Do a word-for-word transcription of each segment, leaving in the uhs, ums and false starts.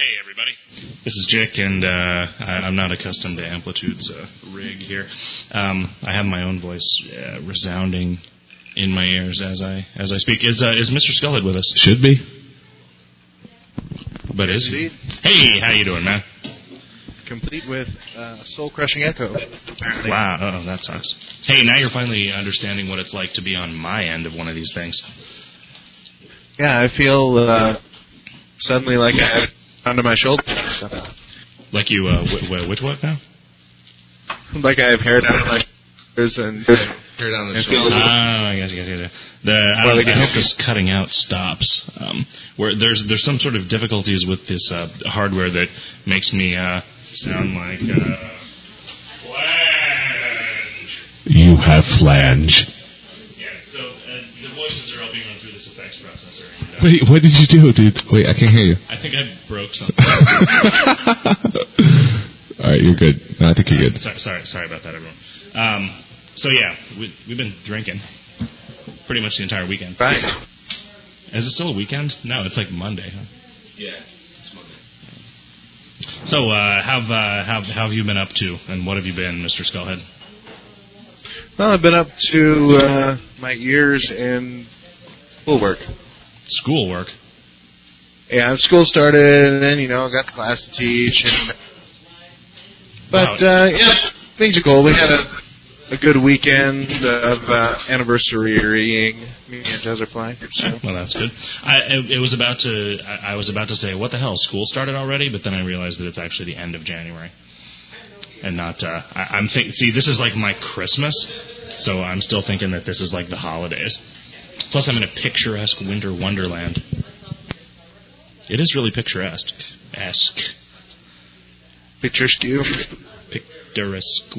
Hey, everybody. This is Jick, and uh, I, I'm not accustomed to Amplitude's uh, rig here. Um, I have my own voice uh, resounding in my ears as I as I speak. Is uh, is Mister Skullhead with us? Should be. But is he? Hey, how you doing, man? Complete with uh, soul-crushing echo, apparently. Wow, oh, that sucks. Hey, now you're finally understanding what it's like to be on my end of one of these things. Yeah, I feel uh, suddenly like I have under my shoulder and stuff. Like you, uh, w- w- which what now? Like I have hair down my shoulders and hair down the shoulders. Oh, I guess, I guess, I guess. The, I, well, I hope this cutting out stops. Um, where there's there's some sort of difficulties with this uh, hardware that makes me uh, sound like uh, flange. You have flange. Yeah. So uh, the voices are all being run through this effects processor. Wait, what did you do, dude? Wait, I can't hear you. I think I broke something. All right, you're good. No, I think you're good. Sorry, sorry, sorry about that, everyone. Um, so yeah, we, we've been drinking pretty much the entire weekend. Right. Is it still a weekend? No, it's like Monday, huh? Yeah, it's Monday. So, uh, how uh, how how have you been up to, and what have you been, Mister Skullhead? Well, I've been up to uh, my ears in schoolwork. Schoolwork? Yeah, school started, and then, you know, got the class to teach. And, but, uh, yeah, things are cool. We had a, a good weekend of uh, anniversarying. Me and Jez are playing. So. Well, that's good. I, it was about to. I, I was about to say, what the hell? School started already, but then I realized that it's actually the end of January, and not. Uh, I, I'm think. See, this is like my Christmas, so I'm still thinking that this is like the holidays. Plus, I'm in a picturesque winter wonderland. It is really picturesque. Esque. Picturesque. Picturesque.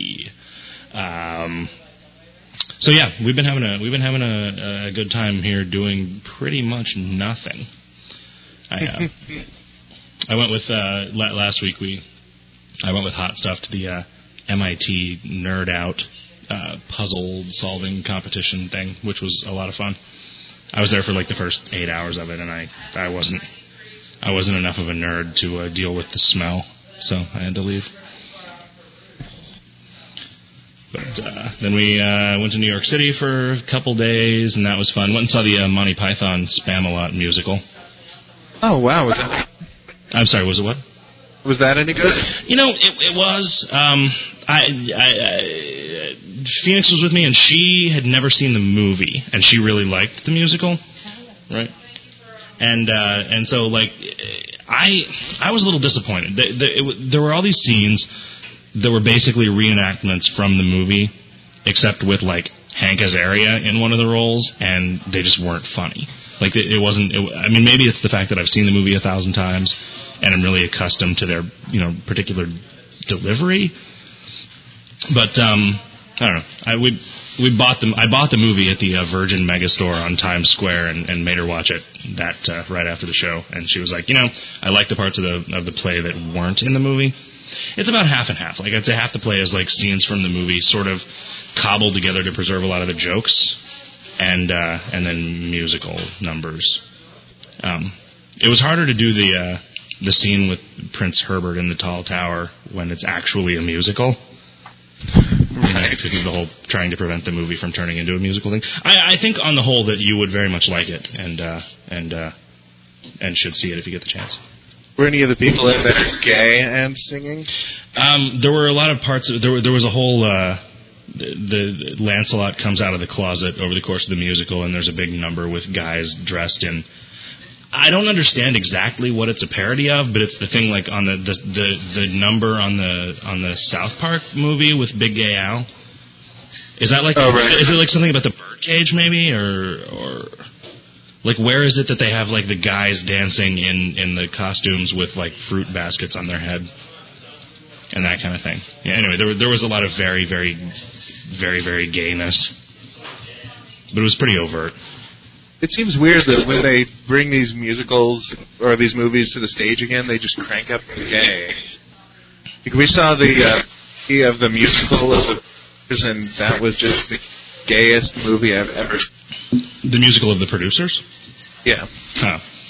Um. So yeah, we've been having a we've been having a, a good time here doing pretty much nothing. I uh, I went with uh, last week we I went with Hot Stuff to the uh, M I T Nerd Out uh, puzzle solving competition thing, which was a lot of fun. I was there for like the first eight hours of it, and I I wasn't I wasn't enough of a nerd to uh, deal with the smell, so I had to leave. But uh, then we uh, went to New York City for a couple days, and that was fun. Went and saw the uh, Monty Python Spamalot musical. Oh, wow. Was that... I'm sorry, was it what? Was that any good? You know, it, it was. Um, I, I, I, Phoenix was with me, and she had never seen the movie, and she really liked the musical, right? And uh, and so, like, I I was a little disappointed. There, there, it, there were all these scenes that were basically reenactments from the movie, except with, like, Hank Azaria in one of the roles, and they just weren't funny. Like, it, it wasn't... It, I mean, maybe it's the fact that I've seen the movie a thousand times, and I'm really accustomed to their, you know, particular delivery. But, um, I don't know. I, we, we bought them, I bought the movie at the uh, Virgin Megastore on Times Square and, and made her watch it that uh, right after the show. And she was like, you know, I like the parts of the of the play that weren't in the movie. It's about half and half. Like, I'd say half the play is like scenes from the movie sort of cobbled together to preserve a lot of the jokes, and uh, and then musical numbers. Um, it was harder to do the uh, the scene with Prince Herbert in the Tall Tower when it's actually a musical. Right. Because the whole trying to prevent the movie from turning into a musical thing. I, I think on the whole that you would very much like it, and uh, and uh, and should see it if you get the chance. Were any of the people in there gay and singing? Um, there were a lot of parts. Of, there were there was a whole. Uh, the, the Lancelot comes out of the closet over the course of the musical, and there's a big number with guys dressed in. I don't understand exactly what it's a parody of, but it's the thing like on the the the, the number on the on the South Park movie with Big Gay Al. Is that like oh, right. Is it like something about the birdcage maybe, or or like where is it that they have like the guys dancing in, in the costumes with like fruit baskets on their head and that kind of thing? Yeah. Anyway, there there was a lot of very very very very gayness, but it was pretty overt. It seems weird that when they bring these musicals or these movies to the stage again, they just crank up the gay. Like we saw the uh, of the musical of the and that was just the gayest movie I've ever seen. The musical of the producers? Yeah. Huh.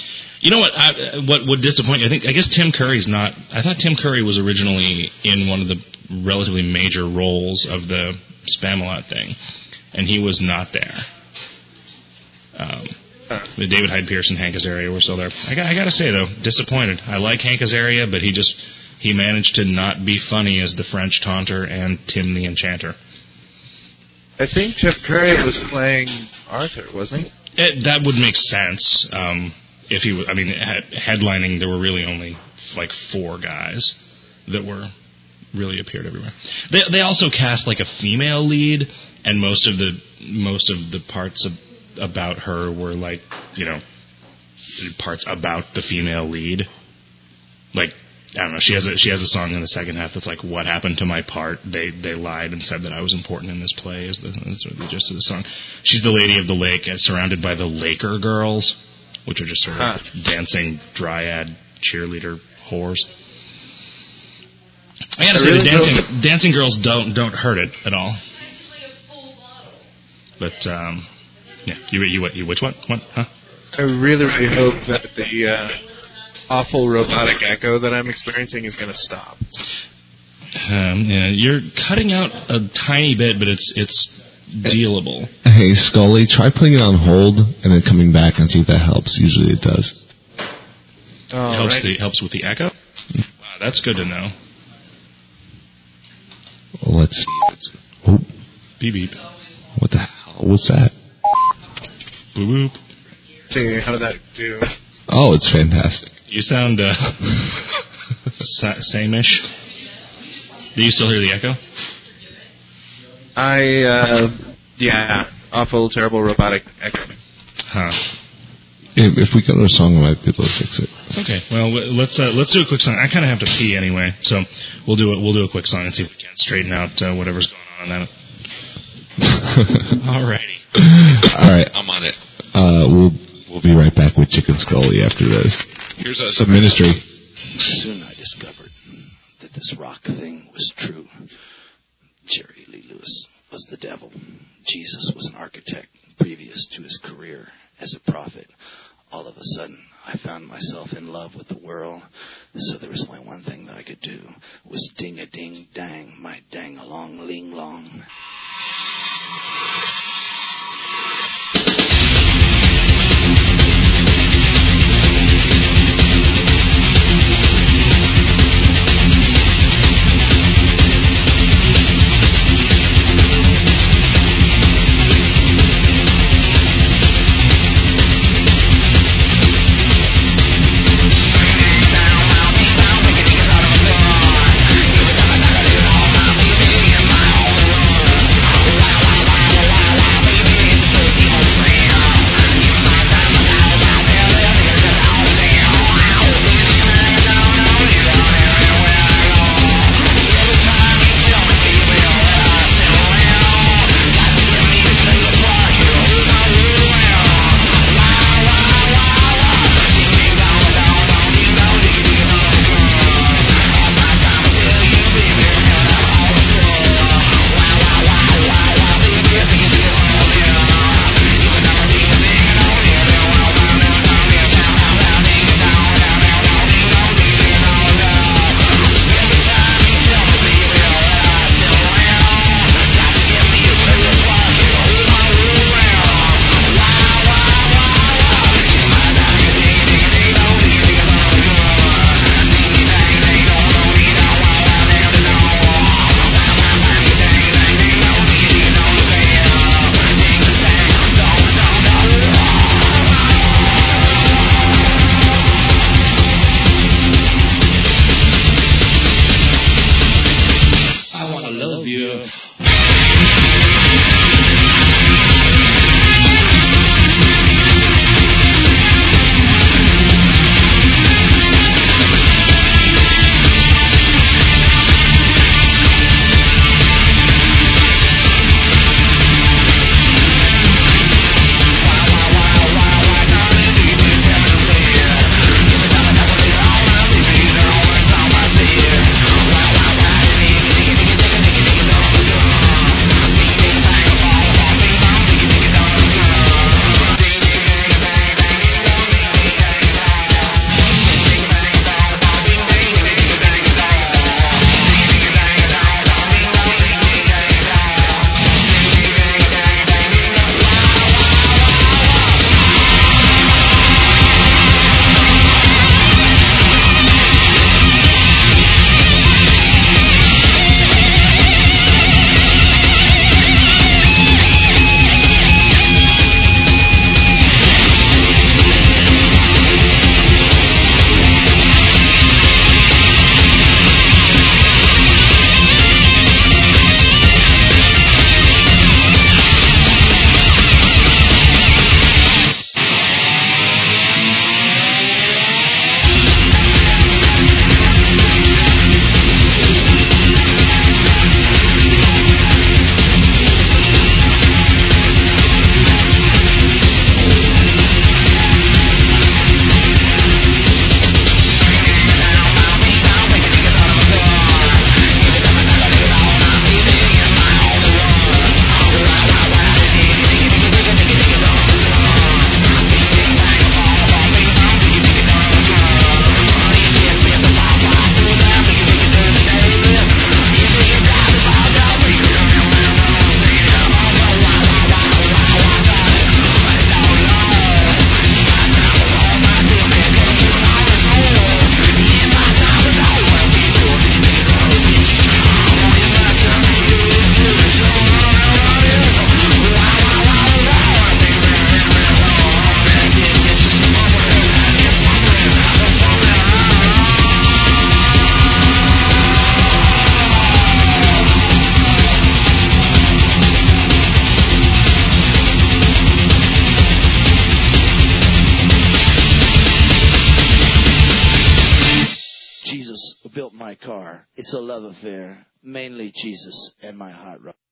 You know what? I, what would disappoint you? I think I guess Tim Curry's not. I thought Tim Curry was originally in one of the relatively major roles of the Spamalot thing, and he was not there. Um, uh, David Hyde Pierce and Hank Azaria were still there. I got, I got to say though, disappointed. I like Hank Azaria, but he just he managed to not be funny as the French Taunter and Tim the Enchanter. I think Tim Curry was playing Arthur, wasn't he? It, that would make sense. Um, If he, I mean, headlining, there were really only like four guys that were really appeared everywhere. They they also cast like a female lead, and most of the most of the parts of, about her were like, you know, parts about the female lead. Like, I don't know, she has a she has a song in the second half that's like, "What happened to my part? They they lied and said that I was important in this play." Is the, is the gist of the song. She's the lady of the lake, surrounded by the Laker girls, which are just sort of huh. dancing dryad cheerleader whores. I gotta I say, really the dancing hope... dancing girls don't don't hurt it at all. But um, yeah, you you you which one? What? Huh? I really really hope that the uh, awful robotic echo that I'm experiencing is going to stop. Um, yeah, you're cutting out a tiny bit, but it's it's. dealable. Hey, Scully, try putting it on hold and then coming back and see if that helps. Usually it does. Oh, it helps, right. the, helps with the echo? Wow, that's good to know. Well, let's see. It's, oh. Beep, beep. What the hell? What's that? Boop, boop. See, how did that do? Oh, it's fantastic. You sound uh, same-ish. Do you still hear the echo? I, uh, yeah, awful, terrible, robotic echo. Huh. If, if we go to a song, I might be able to fix it. Okay, well, let's uh, let's do a quick song. I kind of have to pee anyway, so we'll do it. We'll do a quick song and see if we can straighten out uh, whatever's going on in that. Alrighty. All right, I'm on it. Uh, we'll we'll be right back with Chicken Scully after this. Here's a some ministry. Soon I discovered that this rock thing was true. Jerry Lee Lewis was the devil. Jesus was an architect previous to his career as a prophet. All of a sudden, I found myself in love with the world. So there was only one thing that I could do, was ding-a-ding-dang, my dang-along-ling-long. Wow. built my car. It's a love affair, mainly Jesus and my hot rod.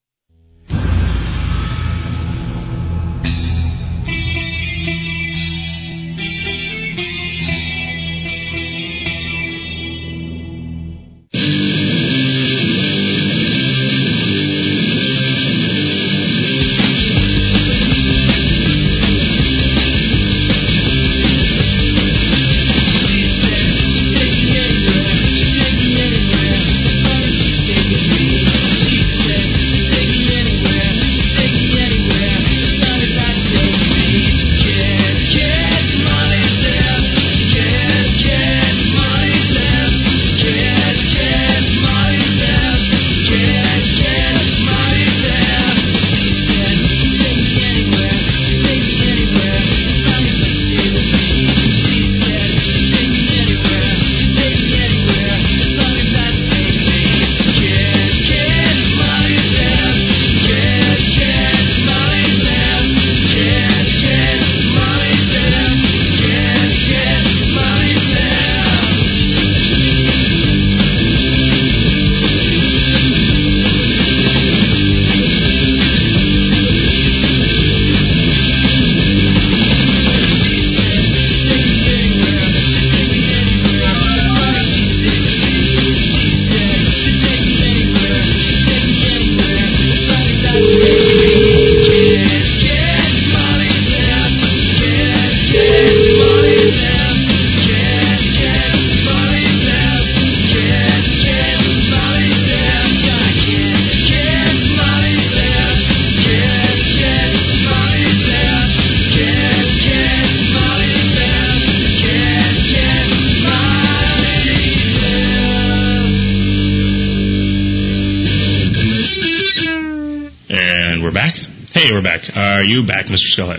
Are you back, Mister Skullhead?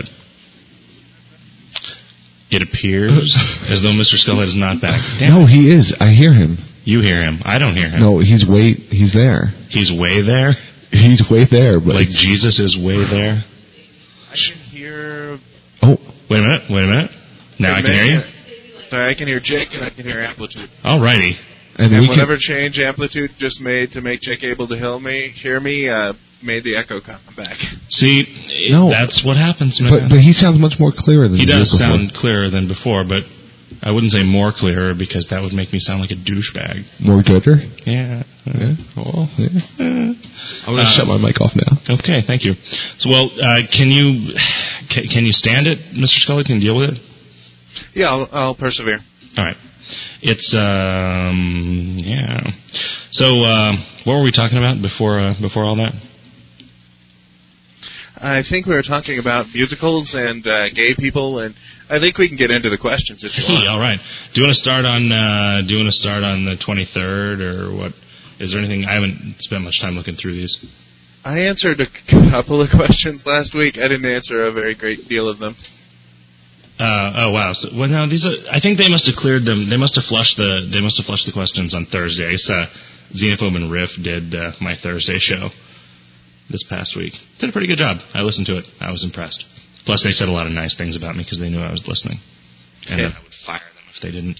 It appears as though Mister Skullhead is not back. Damn no, it. he is. I hear him. You hear him. I don't hear him. No, he's way. He's there. He's way there? He's way there. But like Jesus is way there? I can hear... Oh. Wait a minute. Wait a minute. Now I can hear you? Sorry, I can hear Jake and I can hear Amplitude. Alrighty. And, and whatever can... change Amplitude just made to make Jake able to hear me, hear me uh, made the echo come back. See, no. that's what happens, man. But, but he sounds much more clearer than he, he does did sound clearer than before, but I wouldn't say more clearer because that would make me sound like a douchebag. More gooder? Yeah. Yeah. Well, yeah. Uh, I'm going to uh, shut my mic off now. Okay, thank you. So, well, uh, can you can, can you stand it, Mister Scully? Can you deal with it? Yeah, I'll, I'll persevere. All right. It's um yeah. So uh, what were we talking about before uh, before all that? I think we were talking about musicals and uh, gay people, and I think we can get into the questions if you want. All right. Do you want to start on uh, Do you want to start on the twenty-third or what? Is there anything? I haven't spent much time looking through these. I answered a couple of questions last week. I didn't answer a very great deal of them. Uh, oh wow! So, well, no, these are. I think they must have cleared them. They must have flushed the. They must have flushed the questions on Thursday. I saw Xenophobe and Riff did uh, my Thursday show this past week. Did a pretty good job. I listened to it. I was impressed. Plus, they said a lot of nice things about me because they knew I was listening, and yeah. I would fire them if they didn't.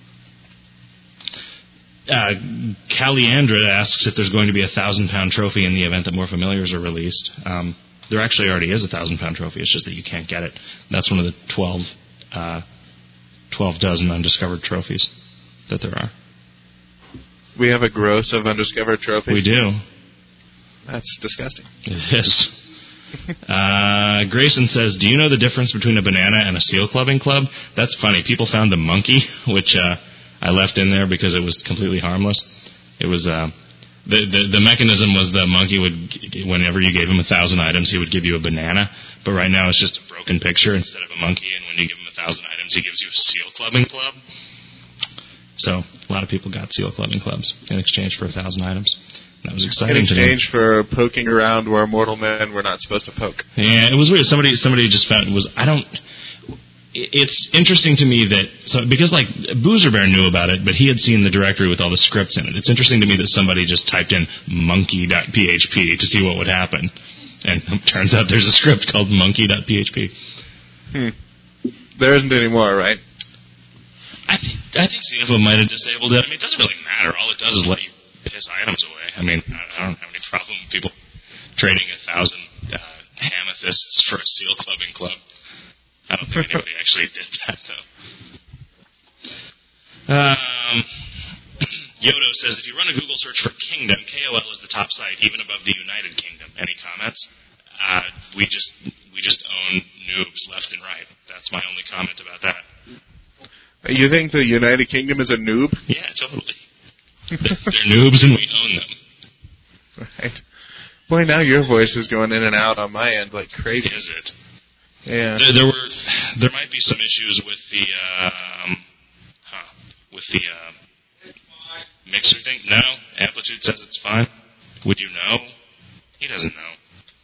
Uh, Caliandra asks if there's going to be a thousand pound trophy in the event that more familiars are released. Um, There actually already is a thousand pound trophy. It's just that you can't get it. That's one of the twelve, uh, twelve dozen undiscovered trophies that there are. We have a gross of undiscovered trophies. We do. That's disgusting. It is. uh, Grayson says, "Do you know the difference between a banana and a seal clubbing club?" That's funny. People found the monkey, which uh, I left in there because it was completely harmless. It was. Uh, The, the the mechanism was the monkey would, whenever you gave him a thousand items, he would give you a banana. But right now it's just a broken picture instead of a monkey. And when you give him a thousand items, he gives you a seal clubbing club. So a lot of people got seal clubbing clubs in exchange for a thousand items. That was exciting. In exchange for poking around where mortal men were not supposed to poke. Yeah, it was weird. Somebody somebody just found it was I don't. It's interesting to me that, so because like Boozer Bear knew about it, but he had seen the directory with all the scripts in it. It's interesting to me that somebody just typed in monkey dot p h p to see what would happen. And it turns out there's a script called monkey dot p h p. Hmm. There isn't any more, right? I think I think Xenophobe might have disabled it. I mean, it doesn't really matter. All it does is let you piss items away. I mean, I don't have any problem with people trading a thousand uh, amethysts for a seal clubbing club. I don't think anybody actually did that, though. Um, Yodo says, if you run a Google search for Kingdom, K O L is the top site, even above the United Kingdom. Any comments? Uh, we just we just own noobs left and right. That's my only comment about that. You think the United Kingdom is a noob? Yeah, totally. They're noobs and we own them. Right. Boy, now your voice is going in and out on my end like crazy. Is it? Yeah. There, there were, there might be some issues with the, um, huh, with the uh, mixer thing. No, Amplitude says it's fine. Would you know? He doesn't know.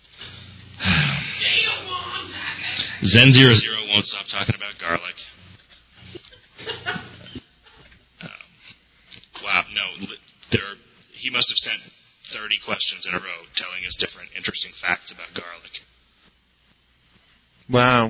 Zen zero zero won't stop talking about garlic. Um, wow, no, there. He must have sent thirty questions in a row telling us different interesting facts about garlic. Wow.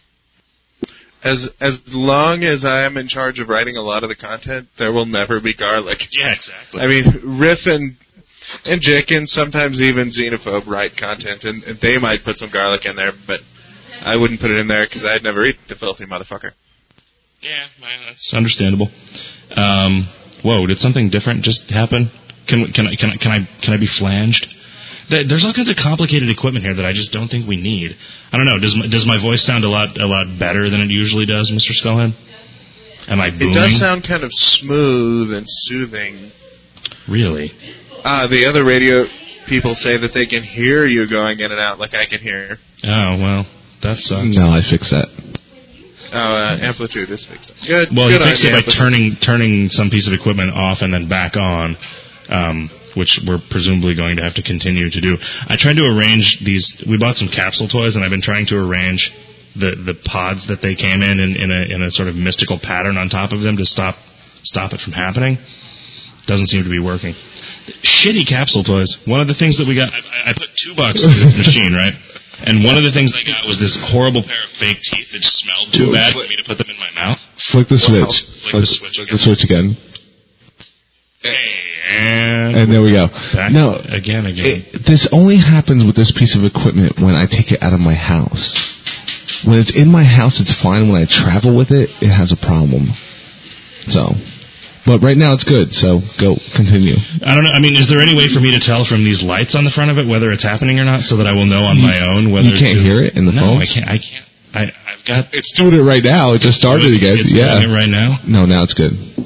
As as long as I am in charge of writing a lot of the content, there will never be garlic. Yeah, exactly. I mean, Riff and and Jick and sometimes even Xenophobe write content, and, and they might put some garlic in there, but I wouldn't put it in there because I'd never eat the filthy motherfucker. Yeah, that's understandable. Um, whoa, did something different just happen? Can can I can I can I can I be flanged? There's all kinds of complicated equipment here that I just don't think we need. I don't know. Does my, does my voice sound a lot a lot better than it usually does, Mister Skullhead? Am I booming? It does sound kind of smooth and soothing. Really? Ah, uh, the other radio people say that they can hear you going in and out like I can hear. Oh, well, that sucks. No, I fixed that. Oh, uh, Amplitude is fixed. Good. Well, good you fixed it by Amplitude. turning turning some piece of equipment off and then back on. Um, which we're presumably going to have to continue to do. I tried to arrange these. We bought some capsule toys, and I've been trying to arrange the, the pods that they came in in, in, a, in a sort of mystical pattern on top of them to stop stop it from happening. Doesn't seem to be working. Shitty capsule toys. One of the things that we got, I, I put two bucks into this machine, right? And one of the things I got was this horrible pair of fake teeth that smelled too bad for me to put them in my mouth. Flick the switch. Flick the switch Flick again. the switch again. Hey, and, and there we go. Back no, again, again. It, this only happens with this piece of equipment when I take it out of my house. When it's in my house, it's fine. When I travel with it, it has a problem. So, but right now it's good. So go continue. I don't know. I mean, is there any way for me to tell from these lights on the front of it whether it's happening or not, so that I will know on you, my own whether you can't to, hear it in the no, phone? I can't. I can't. I, I've got. It's doing it right now. It just started it's, again. It's yeah. doing it right now. No, now it's good.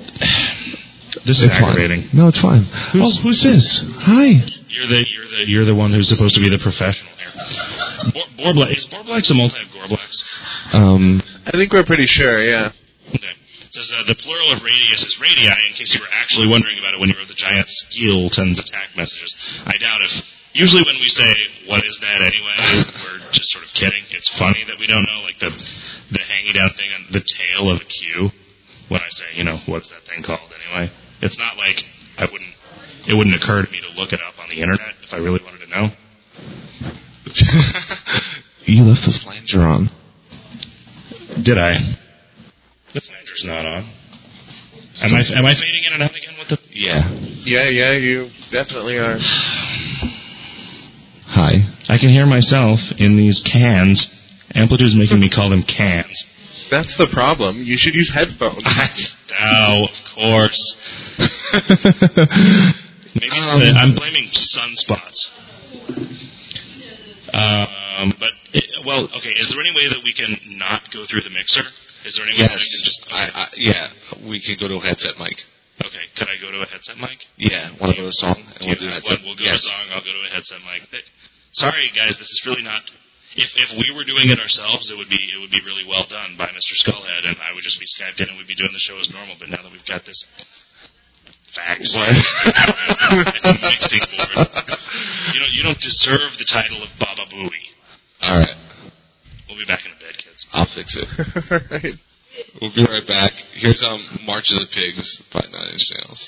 This is it's aggravating. Fine. No, it's fine. Who's, oh, who's this? Hi. You're the you're the you're the one who's supposed to be the professional here. Bor- Borblax is Borblax a multi of Gorblax? Um, I think we're pretty sure. Yeah. Okay. It says uh, the plural of radius is radii. In case you were actually wondering about it when you wrote the giant Skeletons attack messages, I doubt if. Usually when we say what is that anyway, we're just sort of kidding. It's funny that we don't know, like the the hanging down thing on the tail of a Q. When I say, you know, what's that thing called anyway? It's not like I wouldn't. It wouldn't occur to me to look it up on the internet if I really wanted to know. You left the flanger on. Did I? The flanger's not on. Am I? Am I fading in and out again with the? Yeah. Yeah, yeah, you definitely are. Hi. I can hear myself in these cans. Amplitude's making me call them cans. That's the problem. You should use headphones. Oh, of course. Maybe um, the, I'm blaming sunspots. Um, but it, well, okay. Is there any way that we can not go through the mixer? Is there any way yes. that we can just? Okay. I, I, yeah, we can go to a headset mic. Okay. Could I go to a headset mic? Yeah. Want to go to a song? And we'll do a headset. We'll go yes. to a song. I'll go to a headset mic. Sorry, guys. This is really not. If if we were doing it ourselves, it would be it would be really well done by Mister Skullhead, and I would just be Skyped in, and we'd be doing the show as normal. But now that we've got this fax mixing board, you don't you don't deserve the title of Baba Booey. All right, we'll be back in a bed, kids. I'll fix it. All right. We'll be right back. Here's um March of the Pigs by Nine Inch Nails.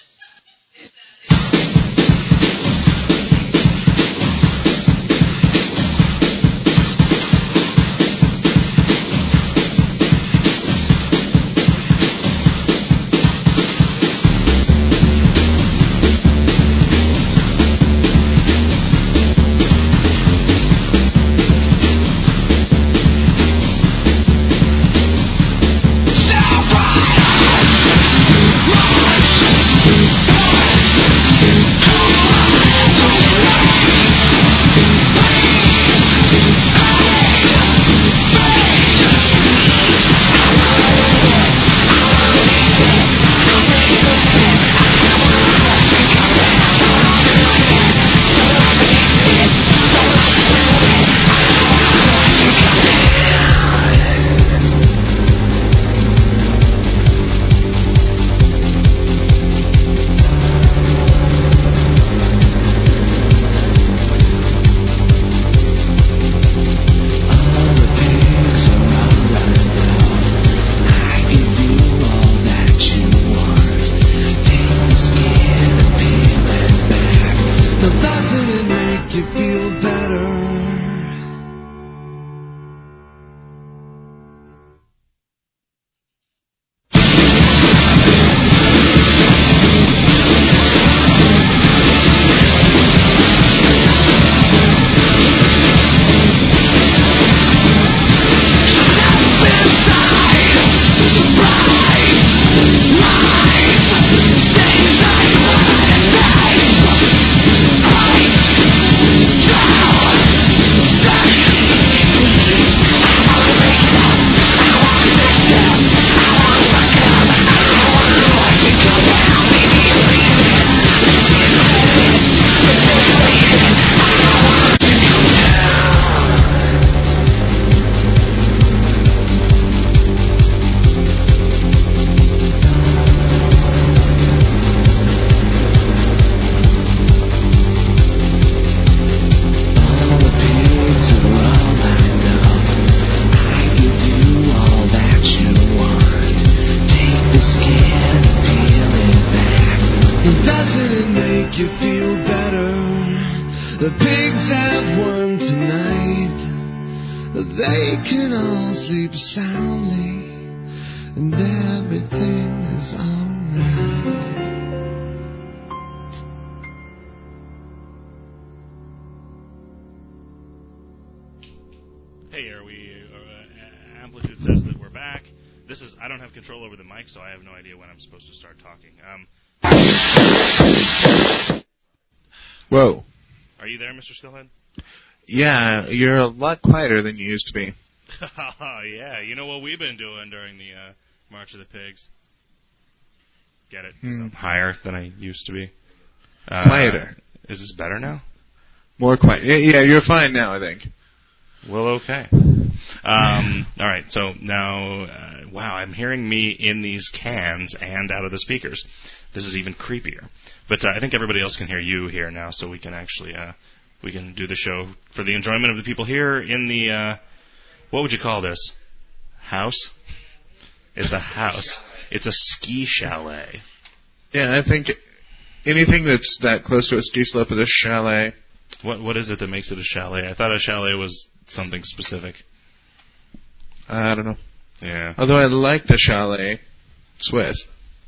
make you feel better. The pigs have won tonight. They can all sleep soundly, and everything is alright. Hey, are we? Uh, Amplitude says that we're back. This is. I don't have control over the mic, so I have no idea when I'm supposed to start talking. Um. Whoa. Are you there, Mister Skillhead? Yeah, you're a lot quieter than you used to be. Yeah, you know what we've been doing during the uh, March of the Pigs. Get it? Hmm. I'm higher than I used to be. Uh, Quieter. Is this better now? More quiet. Yeah, yeah, you're fine now, I think. Well, okay. Um, all right, so now, uh, wow, I'm hearing me in these cans and out of the speakers. This is even creepier. But uh, I think everybody else can hear you here now, so we can actually uh, we can do the show for the enjoyment of the people here in the, uh, what would you call this? House? It's a house. It's a ski chalet. Yeah, I think anything that's that close to a ski slope is a chalet. What What is it that makes it a chalet? I thought a chalet was something specific. I don't know. Yeah. Although I like the chalet Swiss.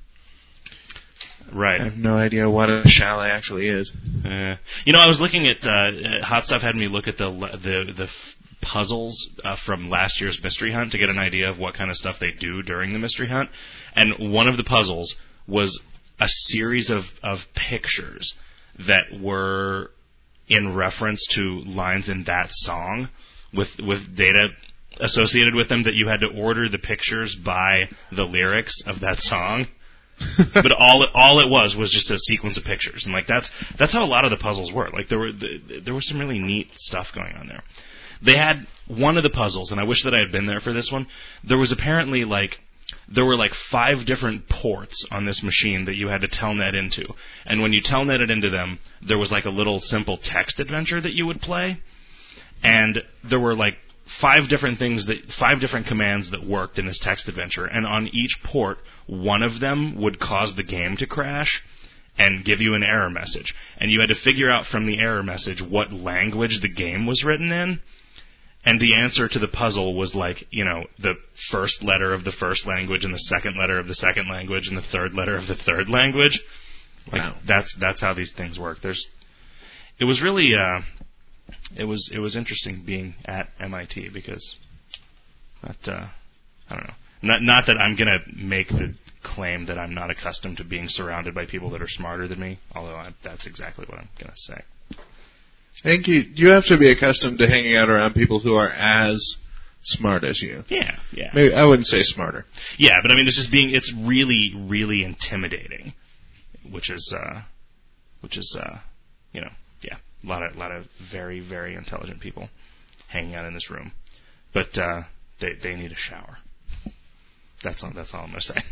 Right. I have no idea what a chalet actually is. Uh, you know, I was looking at uh, Hot Stuff had me look at the the the f- puzzles uh, from last year's Mystery Hunt to get an idea of what kind of stuff they do during the Mystery Hunt, and one of the puzzles was a series of of pictures that were in reference to lines in that song with with data associated with them that you had to order the pictures by the lyrics of that song. But all it, all it was was just a sequence of pictures, and like that's that's how a lot of the puzzles were. Like there were the, there was some really neat stuff going on there. They had one of the puzzles, and I wish that I had been there for this one. There was apparently like there were like five different ports on this machine that you had to telnet into, and when you telnetted into them, there was like a little simple text adventure that you would play, and there were like five different things that five different commands that worked in this text adventure, and on each port one of them would cause the game to crash and give you an error message, and you had to figure out from the error message what language the game was written in. And the answer to the puzzle was like, you know, the first letter of the first language and the second letter of the second language and the third letter of the third language. Like Wow. that's that's how these things work. There's it was really uh It was it was interesting being at M I T because that uh, I don't know not not that I'm gonna make the claim that I'm not accustomed to being surrounded by people that are smarter than me, although I, that's exactly what I'm gonna say. I think you you have to be accustomed to hanging out around people who are as smart as you. Yeah, yeah. Maybe I wouldn't say smarter. Yeah, but I mean, it's just being it's really really intimidating, which is uh, which is uh, you know yeah. A lot of, lot of very, very intelligent people hanging out in this room, but uh, they they need a shower. That's all. That's all I'm gonna say.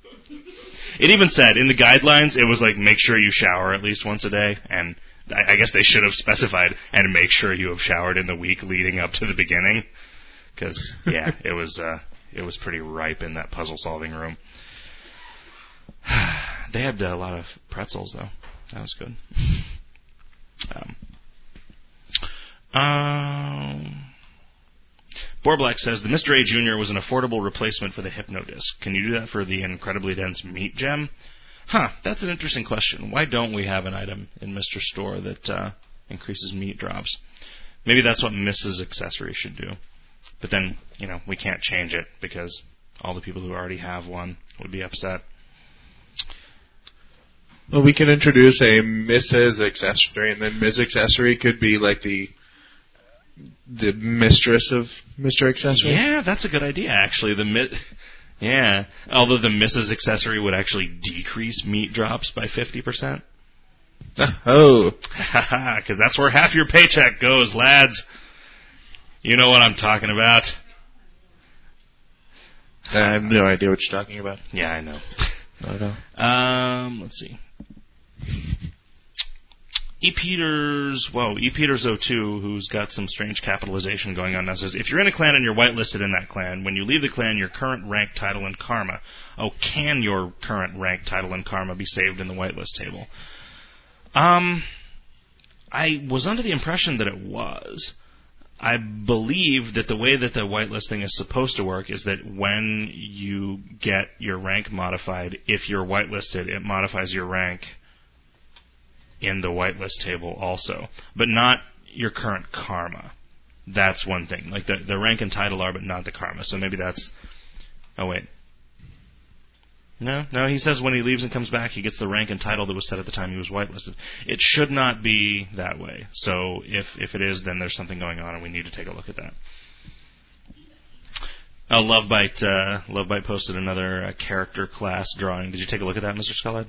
It even said in the guidelines, it was like make sure you shower at least once a day, and I, I guess they should have specified and make sure you have showered in the week leading up to the beginning, because yeah, it was uh, it was pretty ripe in that puzzle solving room. They had uh, a lot of pretzels though. That was good. Um, um, Borblack says the Mister A Junior was an affordable replacement for the Hypnodisc. Can you do that for the incredibly dense meat gem? Huh, that's an interesting question. Why don't we have an item in Mister Store that uh, increases meat drops? Maybe that's what Missus Accessory should do. But then, you know, we can't change it because all the people who already have one would be upset. Well, we can introduce a Missus Accessory, and then Miz Accessory could be like the the mistress of Mister Accessory. Yeah, that's a good idea, actually. The mi- Yeah, although the Missus Accessory would actually decrease meat drops by fifty percent. Oh. Because that's where half your paycheck goes, lads. You know what I'm talking about. I have no idea what you're talking about. Yeah, I know. I know. Um, let's see. E. Peters, whoa, E. Peters oh two, who's got some strange capitalization going on now, says, if you're in a clan and you're whitelisted in that clan, when you leave the clan, your current rank, title, and karma. Oh, can your current rank, title, and karma be saved in the whitelist table? Um, I was under the impression that it was. I believe that the way that the whitelisting is supposed to work is that when you get your rank modified, if you're whitelisted, it modifies your rank in the whitelist table also, but not your current karma. That's one thing. Like the the rank and title are, but not the karma. So maybe that's. Oh wait. No, no. He says when he leaves and comes back, he gets the rank and title that was set at the time he was whitelisted. It should not be that way. So if if it is, then there's something going on, and we need to take a look at that. Uh, Lovebite uh, Lovebite posted another uh, character class drawing. Did you take a look at that, Mister Skullhead?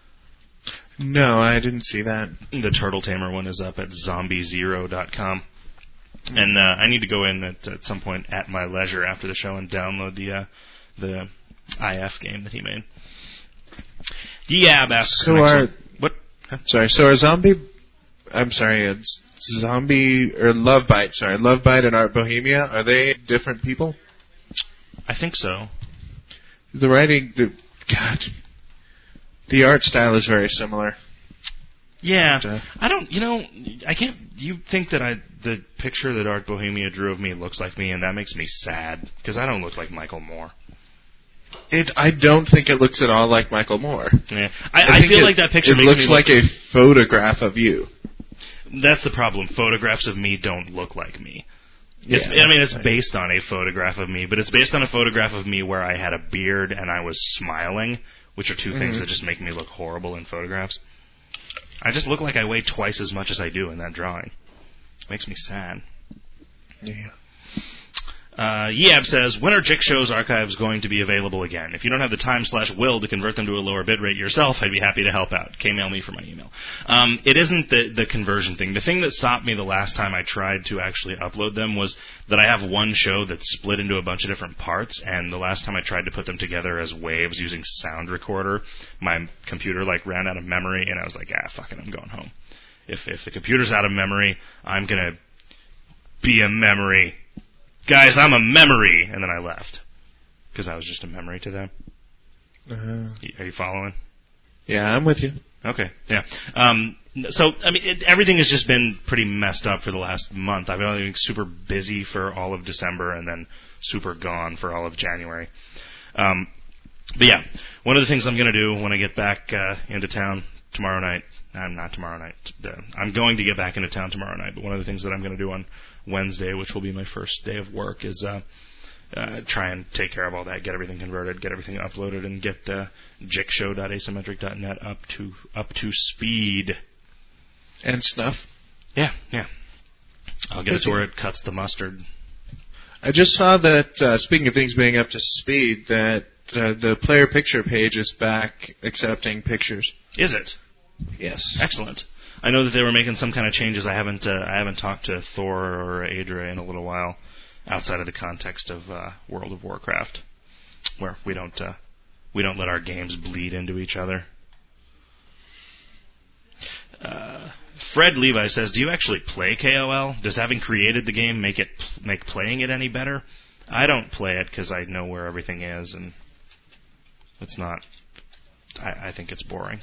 No, I didn't see that. The Turtle Tamer one is up at zombie zero dot com. And uh, I need to go in at, at some point at my leisure after the show and download the uh, the I F game that he made. Yeah, that's so are what? Huh? Sorry, so are zombie? I'm sorry, it's zombie or Lovebite. Sorry, Lovebite and Art Bohemia. Are they different people? I think so. The writing, the God, the art style is very similar. Yeah, uh, I don't. You know, I can't. You think that I the picture that Art Bohemia drew of me looks like me, and that makes me sad because I don't look like Michael Moore. It. I don't think it looks at all like Michael Moore. Yeah, I, I, I feel it, like that picture it makes looks me look like a photograph of you. That's the problem. Photographs of me don't look like me. It's, Yeah, I mean, it's based on a photograph of me, but it's based on a photograph of me where I had a beard and I was smiling, which are two mm-hmm. things that just make me look horrible in photographs. I just look like I weigh twice as much as I do in that drawing. Makes me sad. Yeah. Uh, Yeab says, when are Jick Show's archives going to be available again? If you don't have the time slash will to convert them to a lower bitrate yourself, I'd be happy to help out. K-mail me for my email. Um, it isn't the, the conversion thing. The thing that stopped me the last time I tried to actually upload them was that I have one show that's split into a bunch of different parts, and the last time I tried to put them together as waves using Sound Recorder, my computer like ran out of memory, and I was like, ah, fuck it, I'm going home. If, if the computer's out of memory, I'm going to be a memory. Guys, I'm a memory, and then I left because I was just a memory to them. Uh-huh. Are you following? Yeah, I'm with you. Okay, yeah. Um, so, I mean, it, everything has just been pretty messed up for the last month. I've been super busy for all of December and then super gone for all of January. Um, but yeah, one of the things I'm going to do when I get back uh, into town tomorrow night, I'm not tomorrow night, I'm going to get back into town tomorrow night, but one of the things that I'm going to do on Wednesday, which will be my first day of work, is uh, uh, try and take care of all that, get everything converted, get everything uploaded, and get uh, jick show dot asymmetric dot net up to up to speed. And snuff? Yeah, yeah. I'll get it to where it cuts the mustard. I just saw that, uh, speaking of things being up to speed, that uh, the player picture page is back accepting pictures. Is it? Yes. Excellent. I know that they were making some kind of changes. I haven't uh, I haven't talked to Thor or Adra in a little while, outside of the context of uh, World of Warcraft, where we don't uh, we don't let our games bleed into each other. Uh, Fred Levi says, "Do you actually play K O L? Does having created the game make it make playing it any better?" I don't play it because I know where everything is, and it's not. I, I think it's boring.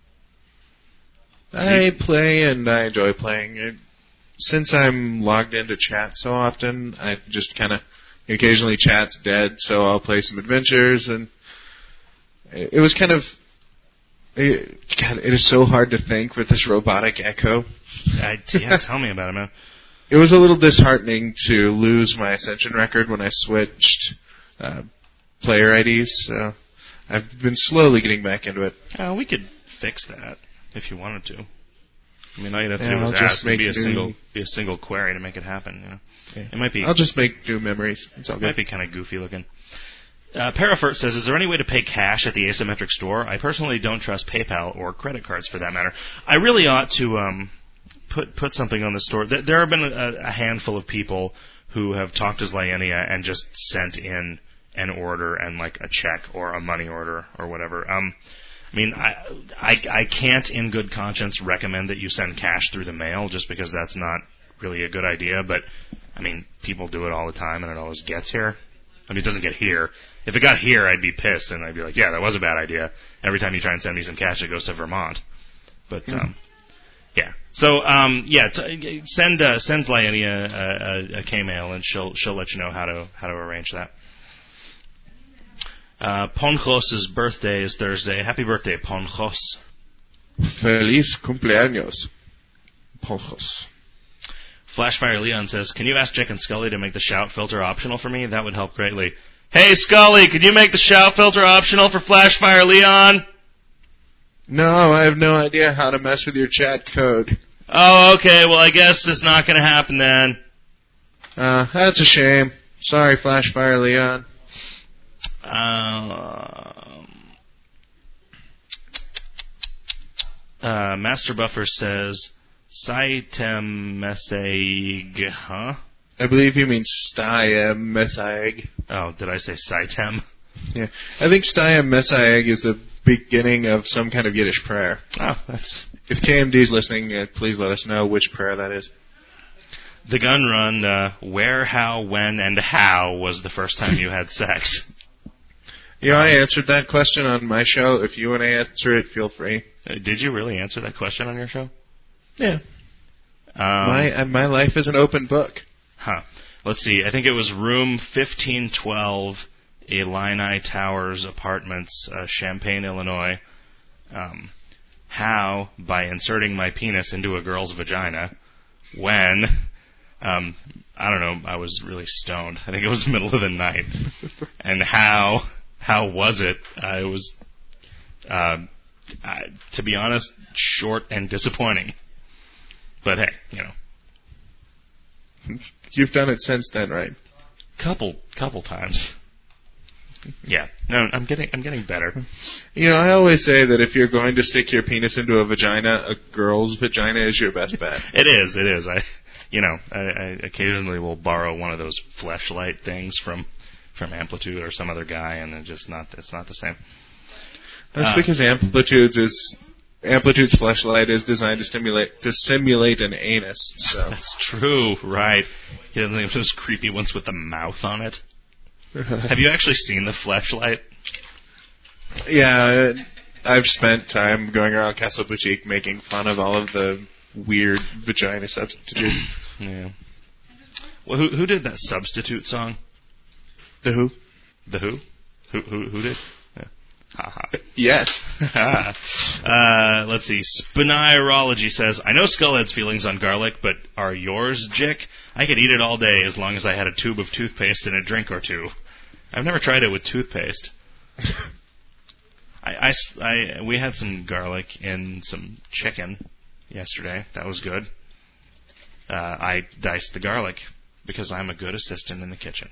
I play and I enjoy playing it. Since I'm logged into chat so often, I just kind of occasionally chat's dead, so I'll play some adventures, and it was kind of it, God, it is so hard to think with this robotic echo. I, yeah, tell me about it, man. It was a little disheartening to lose my Ascension record when I switched uh, player I Ds, so I've been slowly getting back into it. Uh, we could fix that. If you wanted to, I mean, all you'd have to yeah, do is I'll ask and be a new, single, be a single query to make it happen. You know, yeah. It might be. I'll just make new memories. It's all it good. might be kind of goofy looking. Uh, Parafert says, "Is there any way to pay cash at the Asymmetric store? I personally don't trust PayPal or credit cards for that matter. I really ought to um, put put something on the store. There, there have been a, a handful of people who have talked to Zlienia and just sent in an order and like a check or a money order or whatever." Um, I mean, I, I I can't in good conscience recommend that you send cash through the mail just because that's not really a good idea. But, I mean, people do it all the time and it always gets here. I mean, it doesn't get here. If it got here, I'd be pissed and I'd be like, yeah, that was a bad idea. Every time you try and send me some cash, it goes to Vermont. But, um, Yeah. So, um, yeah, t- send uh, send Laini a, a, a K-mail, and she'll she'll let you know how to how to arrange that. Uh, Ponchos's birthday is Thursday. Happy birthday, Ponchos. Feliz cumpleaños, Ponchos. Flashfire Leon says, can you ask Jake and Scully to make the shout filter optional for me? That would help greatly. Hey, Scully, could you make the shout filter optional for Flashfire Leon? No, I have no idea how to mess with your chat code. Oh, okay. Well, I guess it's not going to happen then. Uh, that's a shame. Sorry, Flashfire Leon. Um, uh, Master Buffer says, Saitem Mesaig, huh? I believe you mean Stayem Mesaig. Oh, did I say Saitem? Yeah. I think Stayem Mesaig is the beginning of some kind of Yiddish prayer. Oh, that's... If K M D's listening, uh, please let us know which prayer that is. The Gun Run, uh, where, how, when, and how was the first time you had sex? Yeah, I answered that question on my show. If you want to answer it, feel free. Uh, did you really answer that question on your show? Yeah. Um, my uh, my life is an open book. Huh. Let's see. I think it was room fifteen twelve, Illini Towers Apartments, uh, Champaign, Illinois. Um, how, by inserting my penis into a girl's vagina, when, um, I don't know, I was really stoned. I think it was the middle of the night. And how, how was it? Uh, it was, uh, uh, to be honest, short and disappointing. But hey, you know. You've done it since then, right? Couple, couple times. Yeah. No, I'm getting, I'm getting better. You know, I always say that if you're going to stick your penis into a vagina, a girl's vagina is your best bet. It is, it is. I, you know, I, I occasionally will borrow one of those fleshlight things from, from Amplitude or some other guy, and it's just not, it's not the same. That's uh, because Amplitude's is. Amplitude's fleshlight is designed to stimulate to simulate an anus. So that's true, right? He doesn't have those creepy ones with the mouth on it. Have you actually seen the fleshlight? Yeah, I've spent time going around Castle Boutique making fun of all of the weird vagina substitutes. Yeah. Well, who who did that Substitute song? The Who? The Who? Who who who did? Haha. Yes. uh, let's see. Spinirology says, I know Skullhead's feelings on garlic, but are yours, Jick? I could eat it all day as long as I had a tube of toothpaste and a drink or two. I've never tried it with toothpaste. I, I, I, we had some garlic in some chicken yesterday. That was good. Uh, I diced the garlic because I'm a good assistant in the kitchen.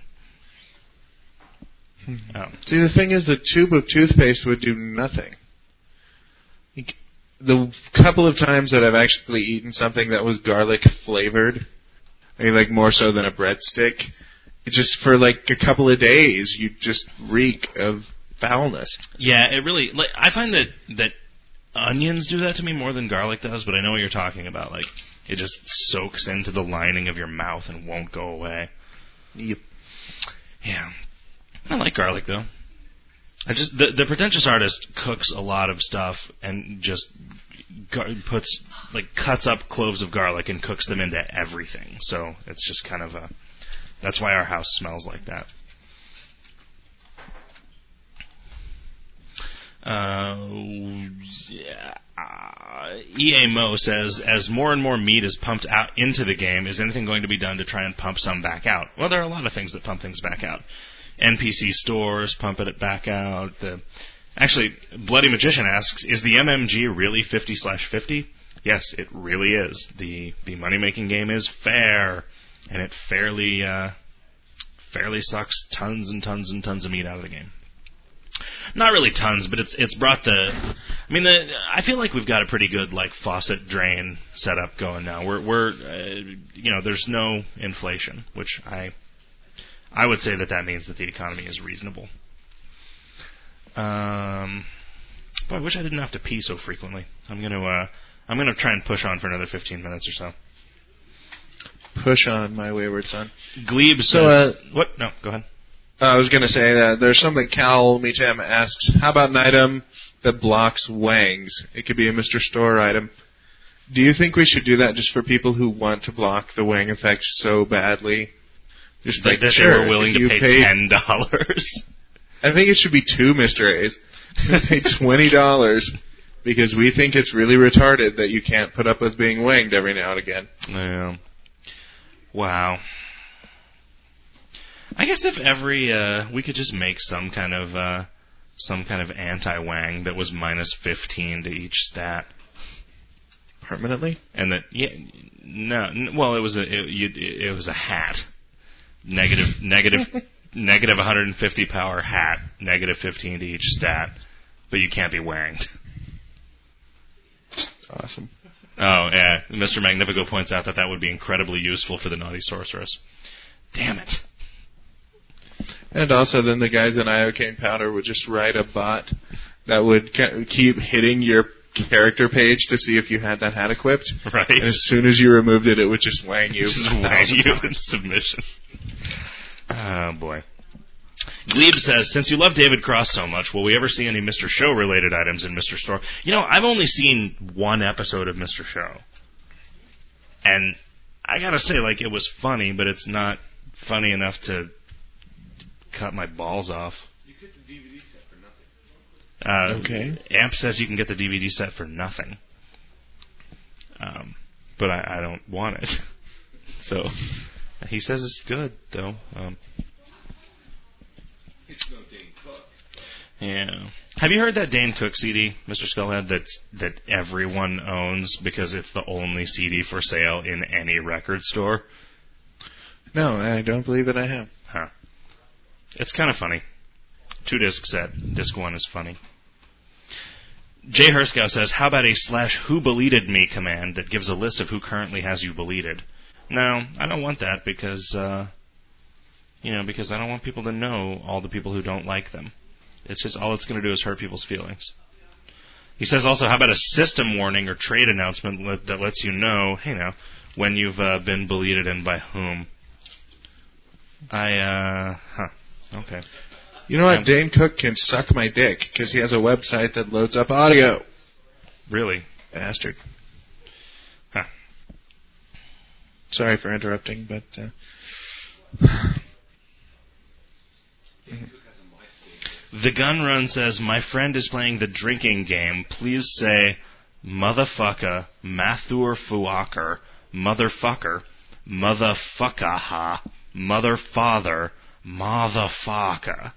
Oh. See, the thing is, the tube of toothpaste would do nothing. The couple of times that I've actually eaten something that was garlic flavored, I mean, like more so than a breadstick, it just for like a couple of days, you just reek of foulness. Yeah, it really. Like, I find that that onions do that to me more than garlic does, but I know what you're talking about. Like, it just soaks into the lining of your mouth and won't go away. Yep. Yeah. I like garlic, though. I just the, the pretentious artist cooks a lot of stuff and just gar- puts like cuts up cloves of garlic and cooks them into everything. So it's just kind of a that's why our house smells like that. Uh, yeah. uh, E A Mo says, as more and more meat is pumped out into the game, is anything going to be done to try and pump some back out? Well, there are a lot of things that pump things back out. N P C stores pumping it back out. The, actually, Bloody Magician asks, is the M M G really fifty slash fifty? Yes, it really is. The the money-making game is fair, and it fairly uh, fairly sucks tons and tons and tons of meat out of the game. Not really tons, but it's it's brought the. I mean, the, I feel like we've got a pretty good like faucet drain setup going now. We're we're uh, you know, there's no inflation, which I. I would say that that means that the economy is reasonable. Um, boy, I wish I didn't have to pee so frequently. I'm gonna, uh, I'm gonna try and push on for another fifteen minutes or so. Push on, my wayward son. Glebe says, so, uh, what? No, go ahead. I was gonna say that there's something Cal Meetem asks. How about an item that blocks wangs? It could be a Mister Store item. Do you think we should do that just for people who want to block the wang effect so badly? Just Like like, that sure, they were willing if to you pay paid- ten dollars. I think it should be two Mister A's. Pay twenty dollars because we think it's really retarded that you can't put up with being wanged every now and again. Yeah. Wow. I guess if every uh, we could just make some kind of uh, some kind of anti-wang that was minus fifteen to each stat. Permanently? And that, yeah, no, n- well, it was a, it, you, it was a hat, negative, negative, negative one hundred fifty power hat, negative fifteen to each stat, but you can't be wanged. Awesome. Oh yeah, Mister Magnifico points out that that would be incredibly useful for the naughty sorceress. Damn it. And also, then the guys in Iocane Powder would just write a bot that would ca- keep hitting your character page to see if you had that hat equipped. Right. And as soon as you removed it, it would just wang you. Just wang you in submission. Oh, boy. Glebe says, since you love David Cross so much, will we ever see any Mister Show-related items in Mister Store? You know, I've only seen one episode of Mister Show. And I gotta say, like, it was funny, but it's not funny enough to cut my balls off. You get the D V D set for nothing. Uh, Okay. Amp says you can get the D V D set for nothing. Um, but I, I don't want it. So, he says it's good, though. Um, It's no Dane Cook. yeah. Have you heard that Dane Cook C D, Mister Skullhead, that, that everyone owns because it's the only C D for sale in any record store? No, I don't believe that I have. Huh. It's kind of funny. Two disc set. Disc one is funny. Jay Herskow says, how about a slash who beleted me command that gives a list of who currently has you beleted? No, I don't want that because, uh, you know, because I don't want people to know all the people who don't like them. It's just, all it's going to do is hurt people's feelings. He says also, how about a system warning or trade announcement let, that lets you know, hey now, when you've uh, been beleted and by whom? I, uh, huh, okay. You know what? Um, Dane Cook can suck my dick because he has a website that loads up audio. Really? Bastard. Huh. Sorry for interrupting, but uh, The Gun Run says, my friend is playing the drinking game. Please say, motherfucker, Mathur Fuaker, motherfucker, motherfuckaha, motherfather, motherfucker.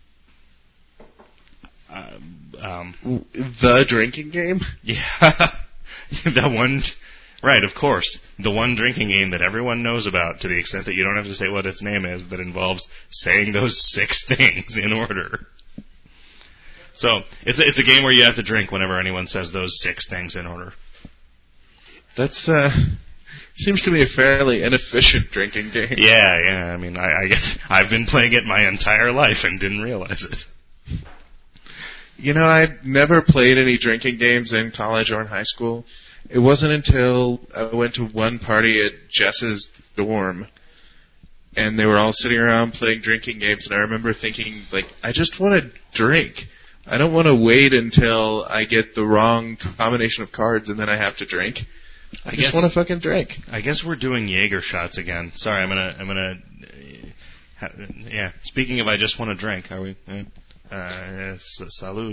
Uh, um, the drinking game? yeah, that one, right, of course, the one drinking game that everyone knows about to the extent that you don't have to say what its name is, that involves saying those six things in order. So, it's a, it's a game where you have to drink whenever anyone says those six things in order. That's, uh, seems to be a fairly inefficient drinking game. Yeah, yeah, I mean, I, I guess I've been playing it my entire life and didn't realize it. You know, I'd never played any drinking games in college or in high school. It wasn't until I went to one party at Jess's dorm, and they were all sitting around playing drinking games, and I remember thinking, like, I just want to drink. I don't want to wait until I get the wrong combination of cards and then I have to drink. I, I just guess- want to fucking drink. I guess we're doing Jaeger shots again. Sorry, I'm gonna, I'm gonna, uh, ha- yeah. Speaking of, I just want to drink. Are we? Uh, uh, s- salud.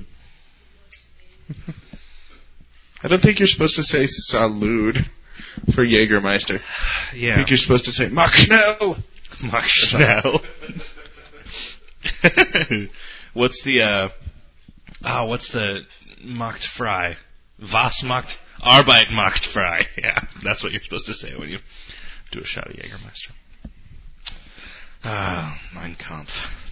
I don't think you're supposed to say salud for Jägermeister. Yeah. I think you're supposed to say Mach Schnell. Mach Schnell. What's the, uh, oh, what's the Macht frei? Was macht? Arbeit macht frei. Yeah, that's what you're supposed to say when you do a shot of Jägermeister. Ah, Mein Kampf.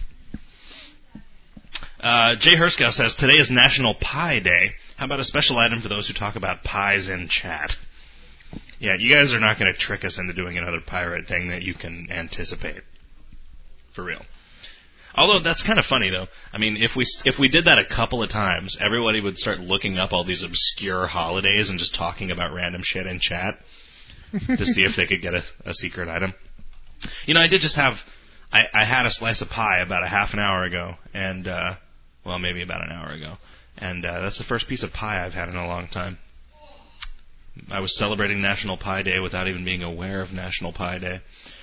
Uh, Jay Herskow says, today is National Pie Day. How about a special item for those who talk about pies in chat? Yeah, you guys are not going to trick us into doing another pirate thing that you can anticipate. For real. Although, that's kind of funny, though. I mean, if we if we did that a couple of times, everybody would start looking up all these obscure holidays and just talking about random shit in chat to see if they could get a, a secret item. You know, I did just have... I, I had a slice of pie about a half an hour ago, and, uh, well, maybe about an hour ago. And uh, that's the first piece of pie I've had in a long time. I was celebrating National Pie Day without even being aware of National Pie Day.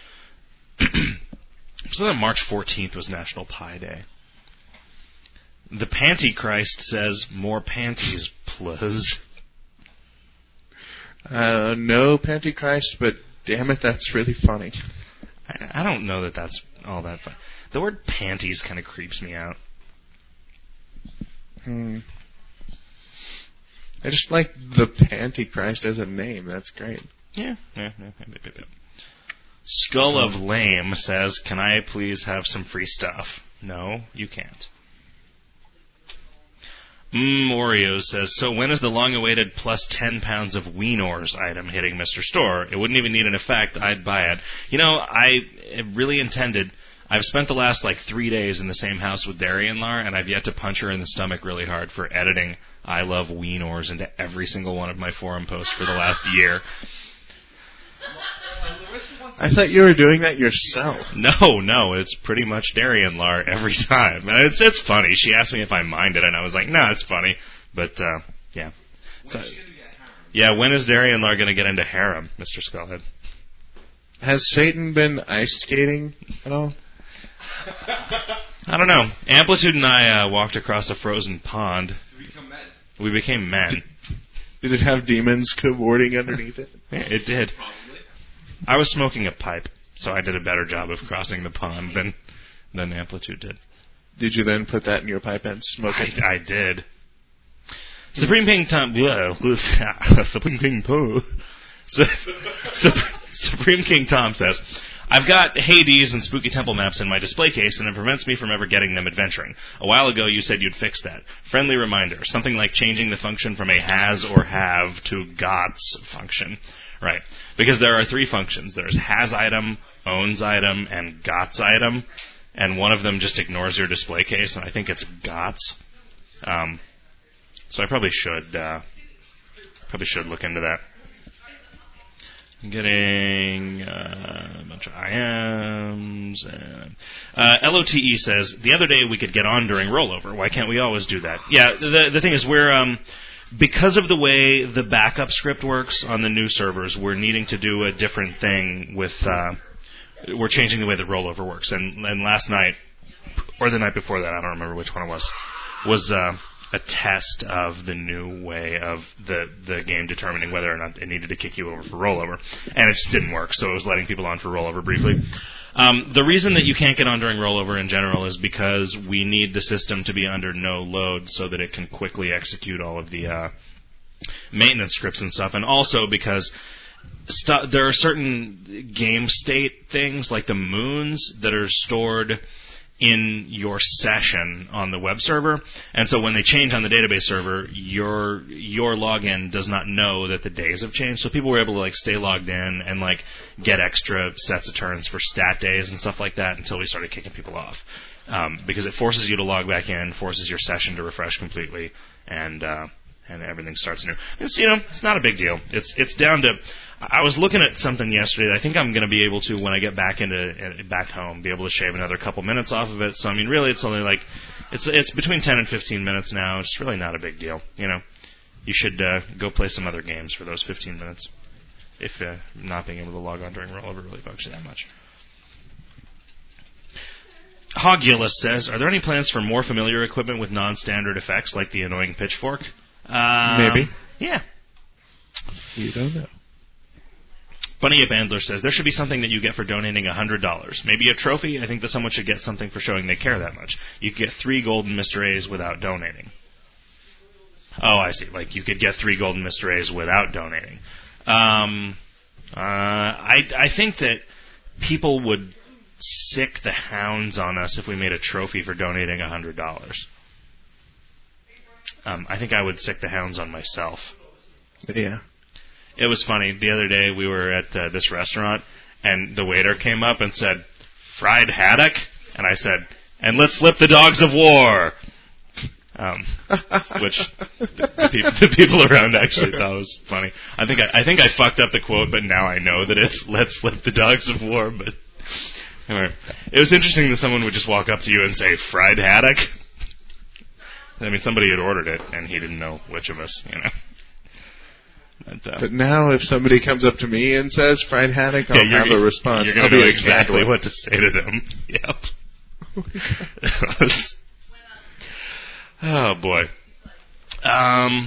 So that March fourteenth was National Pie Day. The Pantychrist says, more panties, please. Uh, no Pantychrist, but damn it, that's really funny. I, I don't know that that's all that fun. The word panties kind of creeps me out. Hmm. I just like the Pantychrist as a name. That's great. Yeah. yeah, yeah, yeah, yeah, yeah. Skull of Lame says, can I please have some free stuff? No, you can't. Mmm, Oreo says, so when is the long-awaited plus ten pounds of Wienors item hitting Mister Store? It wouldn't even need an effect. I'd buy it. You know, I really intended... I've spent the last, like, three days in the same house with Darian Lar, and I've yet to punch her in the stomach really hard for editing I Love Wienors into every single one of my forum posts for the last year. I thought you were doing that yourself. No, no, it's pretty much Darian Lar every time. And it's it's funny. She asked me if I minded, and I was like, no, nah, it's funny. But, uh, yeah. So, yeah, when is Darian Lar going to get into harem, Mister Skullhead? Has Satan been ice skating at all? I don't know. Amplitude and I uh, walked across a frozen pond. Did we become men? We became men. Did it have demons cavorting underneath it? Yeah, it did. Probably. I was smoking a pipe, so I did a better job of crossing the pond than than Amplitude did. Did you then put that in your pipe and smoke it? I, I did. Supreme King Tom... Supreme King Tom... Supreme King Tom says... I've got Hades and Spooky Temple maps in my display case, and it prevents me from ever getting them adventuring. A while ago, you said you'd fix that. Friendly reminder, something like changing the function from a has or have to gots function. Right. Because there are three functions. There's has item, owns item, and gots item, and one of them just ignores your display case, and I think it's gots. Um, so I probably should, uh, probably should look into that. I'm getting uh, a bunch of I Ms. And, uh, L O T E says, the other day we could get on during rollover. Why can't we always do that? Yeah, the the thing is, we're, um, because of the way the backup script works on the new servers, we're needing to do a different thing with, uh, we're changing the way the rollover works. And, and last night, or the night before that, I don't remember which one it was, was, uh, a test of the new way of the, the game determining whether or not it needed to kick you over for rollover. And it just didn't work, so it was letting people on for rollover briefly. Um, the reason that you can't get on during rollover in general is because we need the system to be under no load so that it can quickly execute all of the uh, maintenance scripts and stuff. And also because stu- there are certain game state things, like the moons, that are stored in your session on the web server, and so when they change on the database server, your your login does not know that the days have changed. So people were able to like stay logged in and like get extra sets of turns for stat days and stuff like that until we started kicking people off, um, because it forces you to log back in, forces your session to refresh completely, and uh, and everything starts new. It's, you know, it's not a big deal. It's it's down to. I was looking at something yesterday. I think I'm going to be able to, when I get back into back home, be able to shave another couple minutes off of it. So I mean, really, it's only like it's it's between ten and fifteen minutes now. It's really not a big deal. You know, you should uh, go play some other games for those fifteen minutes. If uh, not being able to log on during rollover really bugs you that much. Hogulus says, "Are there any plans for more familiar equipment with non-standard effects, like the annoying pitchfork?" Um, Maybe. Yeah. You don't know. Bunny Ape Andler says, there should be something that you get for donating one hundred dollars. Maybe a trophy. I think that someone should get something for showing they care that much. You could get three golden Mister A's without donating. Oh, I see. Like, you could get three golden Mister A's without donating. Um, uh, I, I think that people would sick the hounds on us if we made a trophy for donating one hundred dollars. Um, I think I would sick the hounds on myself. Yeah. It was funny. The other day we were at uh, this restaurant, and the waiter came up and said, fried haddock? And I said, and let's flip the dogs of war. Um, which the, the, people, the people around actually thought was funny. I think I, I think I fucked up the quote, but now I know that it's let's flip the dogs of war. But anyway, it was interesting that someone would just walk up to you and say, fried haddock? I mean, somebody had ordered it, and he didn't know which of us, you know. But, uh, But now, if somebody comes up to me and says "fried haddock," I'll yeah, have a response. You're going I'll to be know able to exactly handle it. what to say to them. Yep. Oh boy. Um.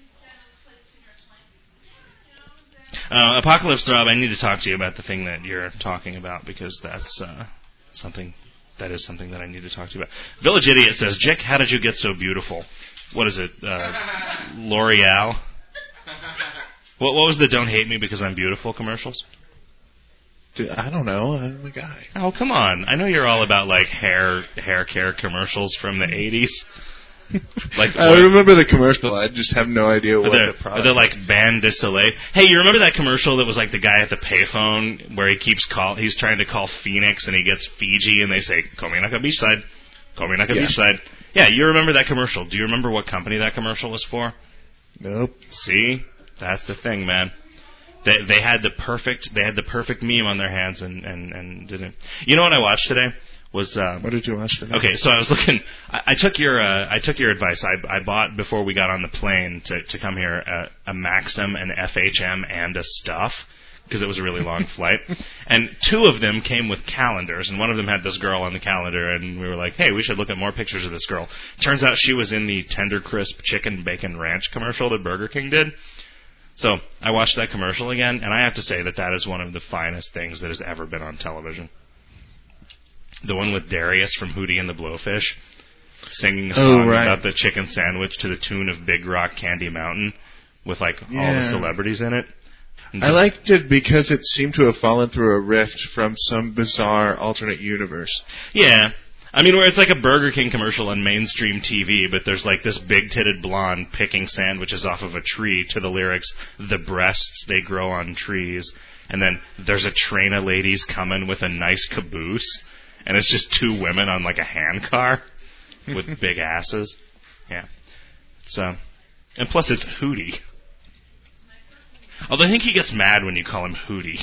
Uh, Apocalypse Throb, I need to talk to you about the thing that you're talking about, because that's uh, something that is something that I need to talk to you about. Village Idiot says, Jick, how did you get so beautiful? What is it? Uh, L'Oreal? What, what was the Don't Hate Me Because I'm Beautiful commercials? Dude, I don't know. I'm a guy. Oh, come on. I know you're all about, like, hair hair care commercials from the eighties. Like, I remember the commercial. I just have no idea what the, the product. They're like Bain de Soleil. Hey, you remember that commercial that was like the guy at the payphone where he keeps call he's trying to call Phoenix and he gets Fiji and they say Kominaka Beachside, Kominaka Yeah. Beachside. Yeah, you remember that commercial? Do you remember what company that commercial was for? Nope. See, that's the thing, man. They they had the perfect they had the perfect meme on their hands and and and didn't. You know what I watched today? Was um, What did you watch today? okay, so I was looking. I, I took your uh, I took your advice. I, I bought before we got on the plane to, to come here a, a Maxim, an F H M, and a Stuff because it was a really long flight. And two of them came with calendars, and one of them had this girl on the calendar, and we were like, hey, we should look at more pictures of this girl. Turns out she was in the Tender Crisp Chicken Bacon Ranch commercial that Burger King did. So I watched that commercial again, and I have to say that that is one of the finest things that has ever been on television. The one with Darius from Hootie and the Blowfish singing a song oh, right. about the chicken sandwich to the tune of Big Rock Candy Mountain with, like, yeah. all the celebrities in it. And I liked it because it seemed to have fallen through a rift from some bizarre alternate universe. Yeah. I mean, where it's like a Burger King commercial on mainstream T V, but there's like this big-titted blonde picking sandwiches off of a tree to the lyrics, the breasts they grow on trees. And then there's a train of ladies coming with a nice caboose. And it's just two women on, like, a hand car with big asses. Yeah. So, and plus it's Hootie. Although I think he gets mad when you call him Hootie.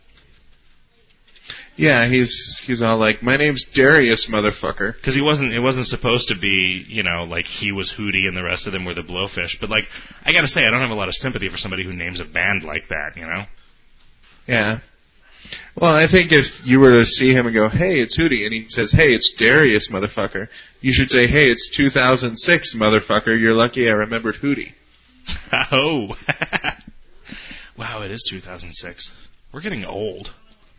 Yeah, he's he's all like, "My name's Darius, motherfucker." Because he wasn't, it wasn't supposed to be, you know, like he was Hootie and the rest of them were the Blowfish. But, like, I gotta say, I don't have a lot of sympathy for somebody who names a band like that, you know? Yeah. Well, I think if you were to see him and go, "Hey, it's Hootie," and he says, "Hey, it's Darius, motherfucker," you should say, "Hey, it's two thousand six, motherfucker. You're lucky I remembered Hootie." Oh. Wow, it is two thousand six. We're getting old.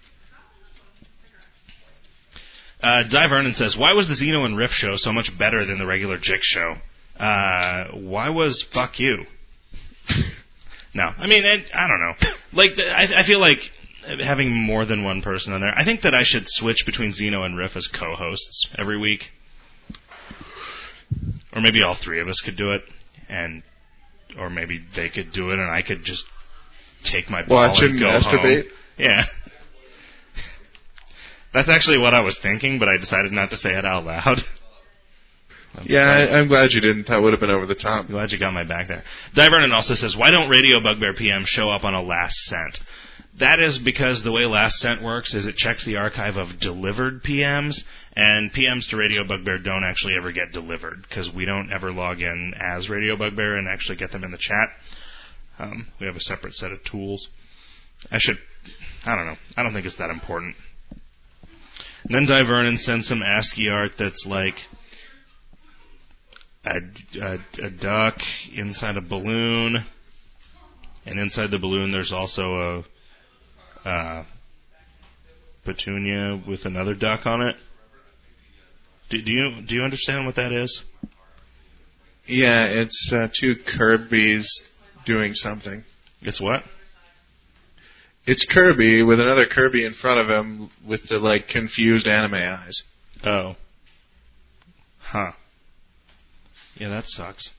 Uh, Di Vernon says, why was the Zeno and Riff show so much better than the regular Jick show? Uh, why was fuck you? No. I mean, it, I don't know. Like, the, I, I feel like having more than one person on there. I think that I should switch between Zeno and Riff as co-hosts every week. Or maybe all three of us could do it. And, or maybe they could do it and I could just take my ball Watch and him go masturbate? home. Yeah. That's actually what I was thinking, but I decided not to say it out loud. I'm Yeah, I, I'm glad you didn't. That would have been over the top. I'm glad you got my back there. Di Vernon also says, why don't Radio Bugbear P M show up on a last sent? That is because the way last sent works is it checks the archive of delivered P Ms, and P Ms to Radio Bugbear don't actually ever get delivered, because we don't ever log in as Radio Bugbear and actually get them in the chat. Um, we have a separate set of tools. I should, I don't know. I don't think it's that important. And then Di Vernon sends some ASCII art that's like a, a, a duck inside a balloon, and inside the balloon there's also a, a petunia with another duck on it. Do, do you do you understand what that is? Yeah, it's uh, two Kirbys doing something. It's what? It's Kirby with another Kirby in front of him with the, like, confused anime eyes. Oh. Huh. Yeah, that sucks.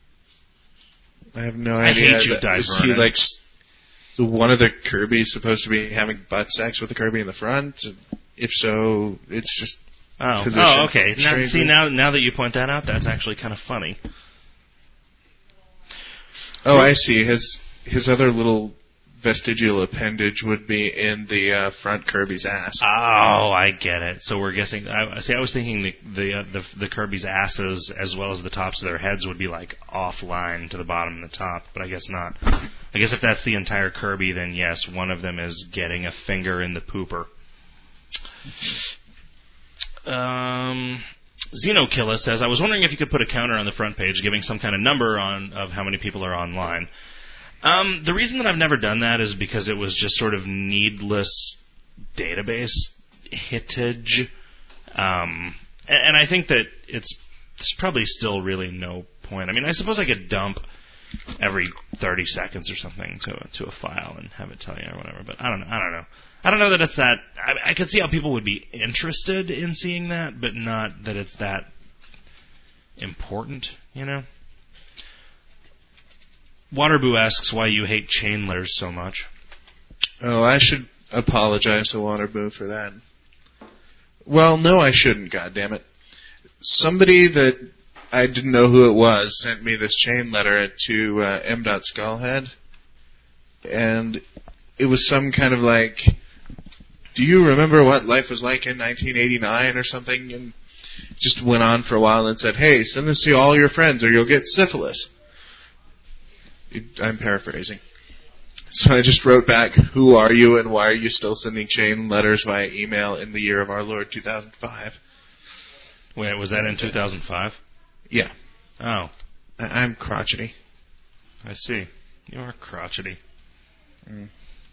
I have no I idea. hate you, That- Di Is he, Vernon. like, s- one of the Kirby's supposed to be having butt sex with the Kirby in the front? If so, it's just Oh, position oh okay. Now, strangely. see, now now that you point that out, that's actually kind of funny. Oh, I see. His his other little vestigial appendage would be in the uh, front Kirby's ass. Oh, I get it. So we're guessing. I, see, I was thinking the the, uh, the the Kirby's asses as well as the tops of their heads would be like offline to the bottom and the top, but I guess not. I guess if that's the entire Kirby, then yes, one of them is getting a finger in the pooper. Um, Xenokilla says, I was wondering if you could put a counter on the front page, giving some kind of number on of how many people are online. Um, the reason that I've never done that is because it was just sort of needless database hitage. Um, and, and I think that it's, it's probably still really no point. I mean, I suppose I could dump every thirty seconds or something to a, to a file and have it tell you or whatever. But I don't know. I don't know. I don't know that it's that. I, I could see how people would be interested in seeing that, but not that it's that important, you know? Waterboo asks why you hate Chainlers so much. Oh, I should apologize to Waterboo for that. Well, no, I shouldn't, goddammit. Somebody that I didn't know who it was sent me this chain letter to uh, M. Skullhead, and it was some kind of like, do you remember what life was like in nineteen eighty-nine or something? And just went on for a while and said, hey, send this to all your friends or you'll get syphilis. I'm paraphrasing. So I just wrote back, who are you and why are you still sending chain letters via email in the year of our Lord two thousand five? Wait, was that in two thousand five? Yeah. Oh. I- I'm crotchety. I see. You are crotchety. Mm.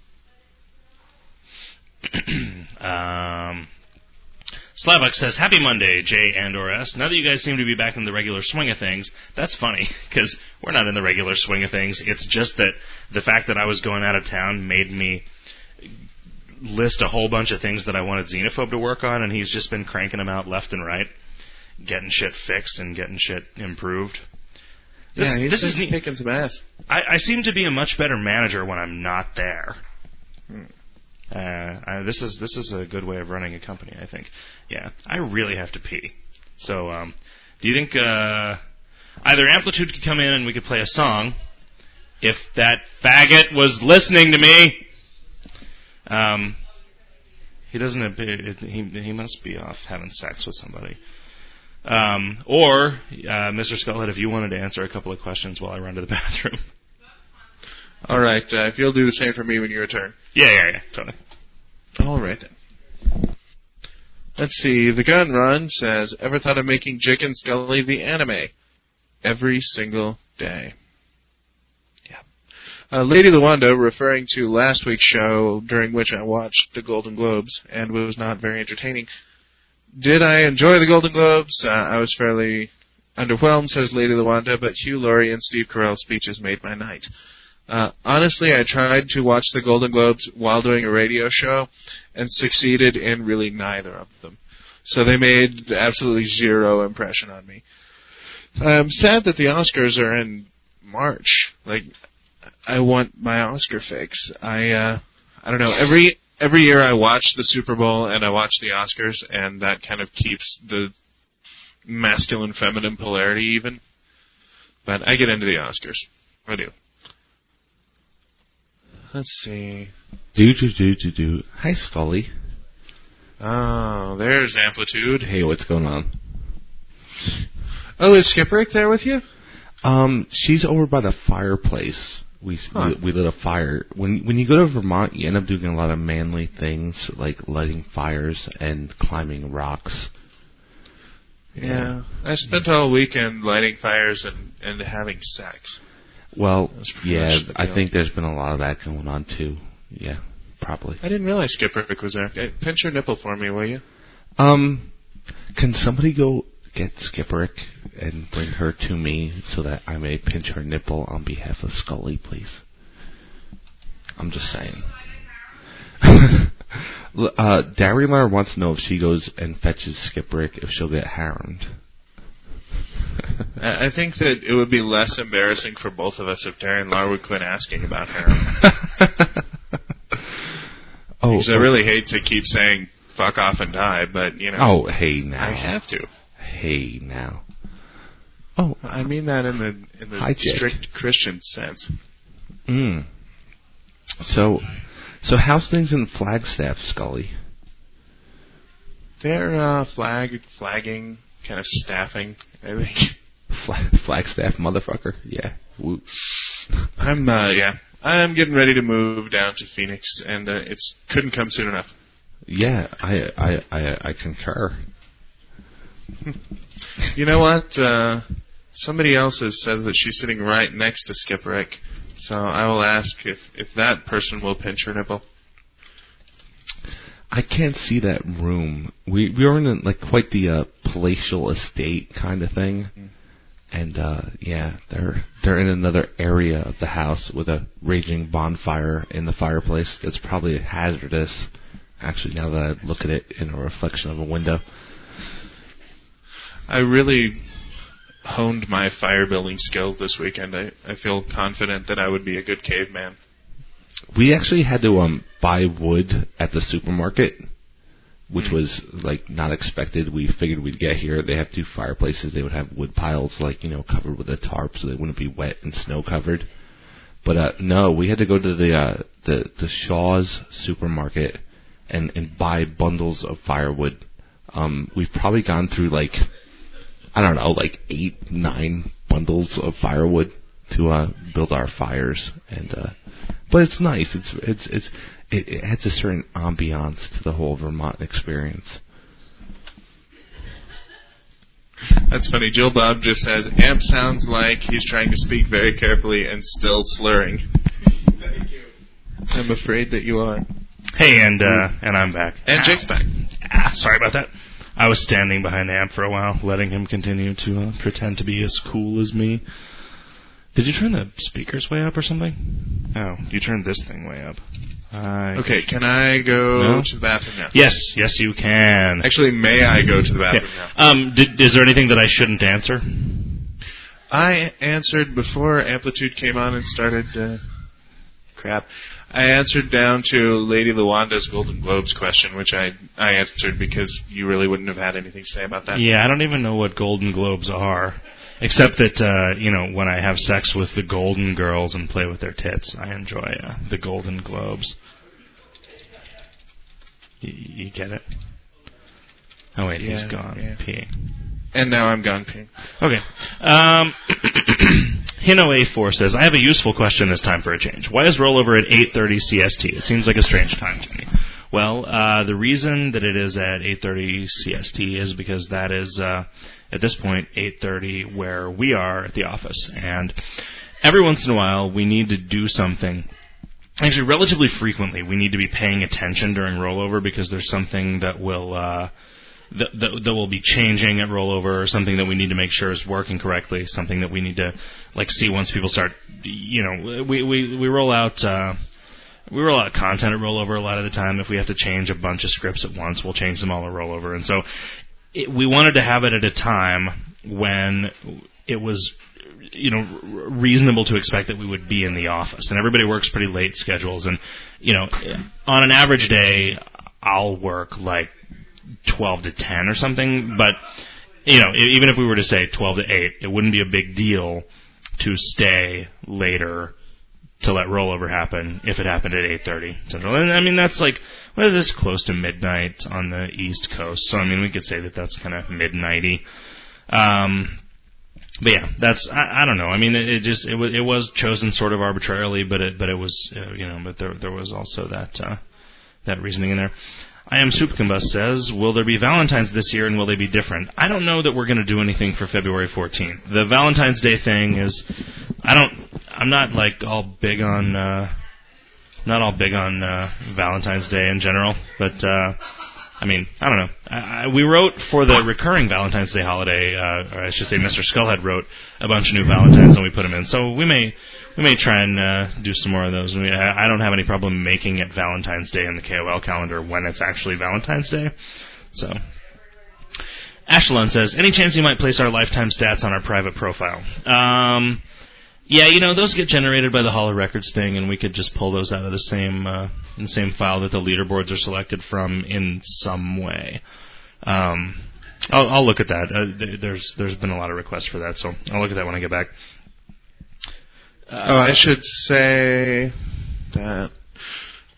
um... Slavok says, Happy Monday, J and or S. Now that you guys seem to be back in the regular swing of things, that's funny, because we're not in the regular swing of things. It's just that the fact that I was going out of town made me list a whole bunch of things that I wanted Xenophobe to work on, and he's just been cranking them out left and right, getting shit fixed and getting shit improved. This, yeah, he's this is picking some ass. I, I seem to be a much better manager when I'm not there. Hmm. Uh, I, this is this is a good way of running a company, I think. Yeah, I really have to pee. So, um, do you think uh, either Amplitude could come in and we could play a song? If that faggot was listening to me, um, he doesn't. Have, he he must be off having sex with somebody. Um, or uh, Mister Skullhead, if you wanted to answer a couple of questions while I run to the bathroom. All right, uh, if you'll do the same for me when you return. Yeah, yeah, yeah, totally. All right, then. Let's see. The Gun Run says, ever thought of making Jake and Scully the anime? Every single day. Yeah. Uh, Lady Luanda, referring to last week's show during which I watched the Golden Globes and was not very entertaining. Did I enjoy the Golden Globes? Uh, I was fairly underwhelmed, says Lady Luanda, but Hugh Laurie and Steve Carell's speeches made my night. Uh, honestly, I tried to watch the Golden Globes while doing a radio show and succeeded in really neither of them. So they made absolutely zero impression on me. I'm sad that the Oscars are in March. Like, I want my Oscar fix. I, uh, I don't know. Every every year I watch the Super Bowl and I watch the Oscars, and that kind of keeps the masculine-feminine polarity even. But I get into the Oscars. I do. Let's see. Do, do, do, do, do. Hi, Scully. Oh, there's Amplitude. Hey, what's going on? Oh, is Skipwreck there with you? Um, she's over by the fireplace. We, Huh. we we lit a fire. When when you go to Vermont, you end up doing a lot of manly things like lighting fires and climbing rocks. Yeah. I spent all weekend lighting fires and, and having sex. Well, That's pretty yeah, much the I deal. think there's been a lot of that going on too. Yeah, probably. I didn't realize Skipwreck was there. Okay, pinch your nipple for me, will you? Um, can somebody go get Skipwreck and bring her to me so that I may pinch her nipple on behalf of Scully, please? I'm just saying. uh, Darrylar wants to know if she goes and fetches Skipwreck, if she'll get harromed. I I think that it would be less embarrassing for both of us if Darren Lar would quit asking about her. oh, Because I really hate to keep saying fuck off and die, but, you know. Oh, hey now. I have to. Hey now. Oh, I mean that in the in the Hi, Jake. strict Christian sense. Mm. So, so how's things in Flagstaff, Scully? They're uh, flag flagging, kind of staffing, I think. Flag, Flagstaff, motherfucker. Yeah. Woo. I'm uh, yeah. I'm getting ready to move down to Phoenix, and uh, it's couldn't come soon enough. Yeah, I I I, I concur. You know what? Uh, somebody else has said that she's sitting right next to Skip Rick, so I will ask if if that person will pinch her nipple. I can't see that room. We we were in like quite the uh, palatial estate kind of thing, mm. and uh, yeah, they're they're in another area of the house with a raging bonfire in the fireplace. That's probably hazardous. Actually, now that I look at it in a reflection of a window, I really honed my fire building skills this weekend. I I feel confident that I would be a good caveman. We actually had to um buy wood at the supermarket, which mm. was like not expected. We figured we'd get here. They have two fireplaces. They would have wood piles, like, you know, covered with a tarp, so they wouldn't be wet and snow covered. But uh, no, we had to go to the uh, the the Shaw's supermarket and and buy bundles of firewood. Um, we've probably gone through like I don't know, like eight, nine bundles of firewood to uh, build our fires, and uh, but it's nice. It's it's it's it, it adds a certain ambiance to the whole Vermont experience. That's funny. Jill Bob just says, Amp sounds like he's trying to speak very carefully and still slurring. Thank you. I'm afraid that you are. Hey, and uh, and I'm back. And Jake's back. Ah, sorry about that. I was standing behind Amp for a while, letting him continue to uh, pretend to be as cool as me. Did you turn the speakers way up or something? Oh, you turned this thing way up. I... Okay, can I go no? to the bathroom now? Yes, yes you can. Actually, may I go to the bathroom yeah. now? Um, did, is there anything that I shouldn't answer? I answered before Amplitude came on and started... Uh, crap. I answered down to Lady Luanda's Golden Globes question, which I I answered because you really wouldn't have had anything to say about that. Yeah, I don't even know what Golden Globes are. Except that, uh, you know, when I have sex with the Golden Girls and play with their tits, I enjoy uh, the Golden Globes. Y- you get it? Oh, wait, yeah, he's gone yeah. peeing. And now I'm gone peeing. Okay. Um, Hino A four says, I have a useful question this time for a change. Why is rollover at eight thirty C S T? It seems like a strange time to me. Well, uh, the reason that it is at eight thirty C S T is because that is... Uh, at this point, eight thirty, where we are at the office. And every once in a while, we need to do something. Actually, relatively frequently, we need to be paying attention during rollover because there's something that will uh, that, that, that will be changing at rollover, or something that we need to make sure is working correctly, something that we need to like see once people start, you know, we, we, we roll out... Uh, We roll out content at rollover a lot of the time. If we have to change a bunch of scripts at once, we'll change them all at rollover. And so it, we wanted to have it at a time when it was, you know, reasonable to expect that we would be in the office. And everybody works pretty late schedules. And, you know, on an average day, I'll work like twelve to ten or something. But, you know, even if we were to say twelve to eight, it wouldn't be a big deal to stay later to let rollover happen if it happened at eight thirty Central. And I mean, that's like, what is this, close to midnight on the East Coast. So, I mean, we could say that that's kind of midnighty. Um, but yeah, that's, I, I don't know. I mean, it, it just, it was, it was chosen sort of arbitrarily, but it, but it was, uh, you know, but there, there was also that, uh, that reasoning in there. I Am Soup Combust says, will there be Valentine's this year and will they be different? I don't know that we're going to do anything for February fourteenth. The Valentine's Day thing is, I don't, I'm not like all big on, uh, not all big on, uh, Valentine's Day in general, but, uh, I mean, I don't know. I, I, we wrote for the recurring Valentine's Day holiday, uh, or I should say Mister Skullhead wrote a bunch of new Valentines and we put them in. So we may, we may try and uh, do some more of those. I, mean, I, I don't have any problem making it Valentine's Day in the K O L calendar when it's actually Valentine's Day. So, Ashelon says, any chance you might place our lifetime stats on our private profile? Um, yeah, you know, those get generated by the Hall of Records thing, and we could just pull those out of the same uh, in the same file that the leaderboards are selected from in some way. Um, I'll, I'll look at that. Uh, there's there's been a lot of requests for that, so I'll look at that when I get back. Uh, oh, I should say that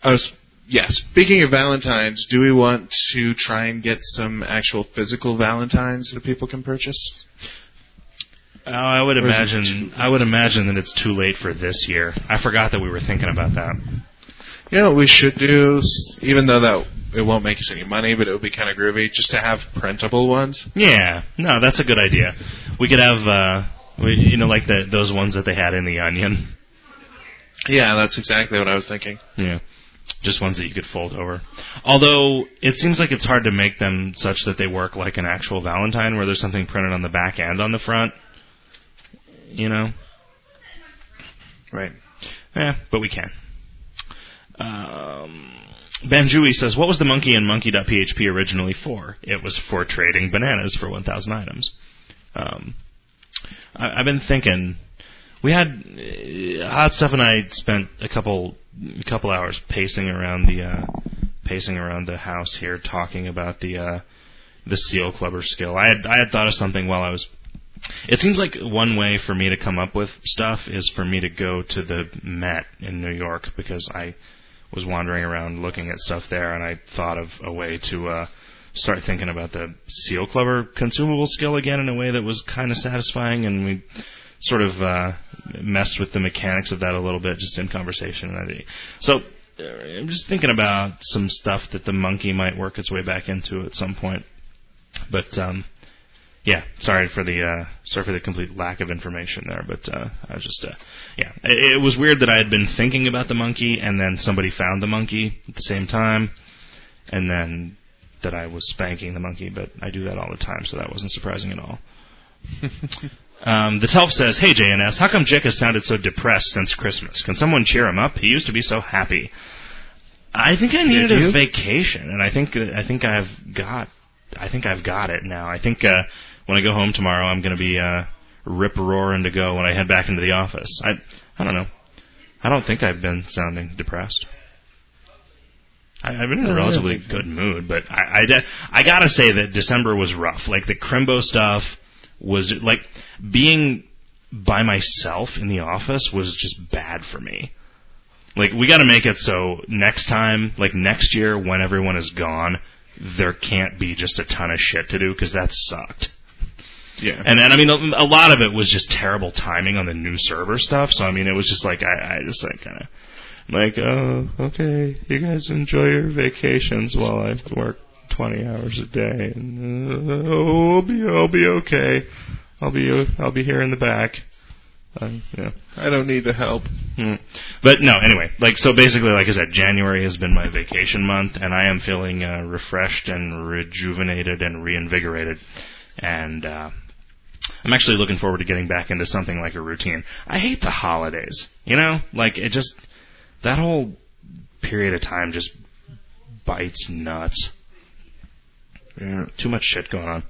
Oh, yeah. Speaking of Valentines, do we want to try and get some actual physical Valentines that people can purchase? Oh, I would imagine. I would imagine that it's too late for this year. I forgot that we were thinking about that. You know what we should do, even though that it won't make us any money, but it would be kind of groovy, just to have printable ones. Yeah, no, that's a good idea. We could have, uh, we, you know, like the those ones that they had in The Onion. Yeah, that's exactly what I was thinking. Yeah, just ones that you could fold over. Although it seems like it's hard to make them such that they work like an actual Valentine, where there's something printed on the back and on the front. You know, right? Yeah, but we can. Um, Banjui says, what was the monkey in monkey dot p h p originally for? It was for trading bananas for one thousand items. Um, I, I've been thinking, we had, uh, Hot Stuff and I spent a couple couple hours pacing around the uh, pacing around the house here, talking about the uh, the seal clubber skill. I had I had thought of something while I was. It seems like one way for me to come up with stuff is for me to go to the Met in New York, because I was wandering around looking at stuff there, and I thought of a way to uh, start thinking about the seal clubber consumable skill again in a way that was kind of satisfying, and we sort of uh, messed with the mechanics of that a little bit just in conversation. So uh, I'm just thinking about some stuff that the monkey might work its way back into at some point. But um, yeah, sorry for the uh, sorry for the complete lack of information there, but uh, I was just uh, yeah, it, it was weird that I had been thinking about the monkey, and then somebody found the monkey at the same time, and then that I was spanking the monkey. But I do that all the time, so that wasn't surprising at all. um, the Telf says, "Hey J N S, how come Jick has sounded so depressed since Christmas? Can someone cheer him up? He used to be so happy." I think I needed a vacation, and I think I think I've got I think I've got it now. I think. Uh, When I go home tomorrow, I'm going to be uh, rip-roaring to go when I head back into the office. I I don't know. I don't think I've been sounding depressed. I, I've been in a relatively good mood, but I, I, I got to say that December was rough. Like, the Crimbo stuff was, like, being by myself in the office was just bad for me. Like, we got to make it so next time, like next year when everyone is gone, there can't be just a ton of shit to do, because that sucked. Yeah, and then I mean, a, a lot of it was just terrible timing on the new server stuff. So I mean, it was just like I, I just like kind of like, oh, okay, you guys enjoy your vacations while I work twenty hours a day, and uh, oh, I'll be, I'll be okay. I'll be, I'll be here in the back. Um, yeah, I don't need the help. Mm. But no, anyway, like so basically, like I said, January has been my vacation month, and I am feeling uh, refreshed and rejuvenated and reinvigorated, and. Uh, I'm actually looking forward to getting back into something like a routine. I hate the holidays, you know? Like, it just, that whole period of time just bites nuts. Yeah. Too much shit going on.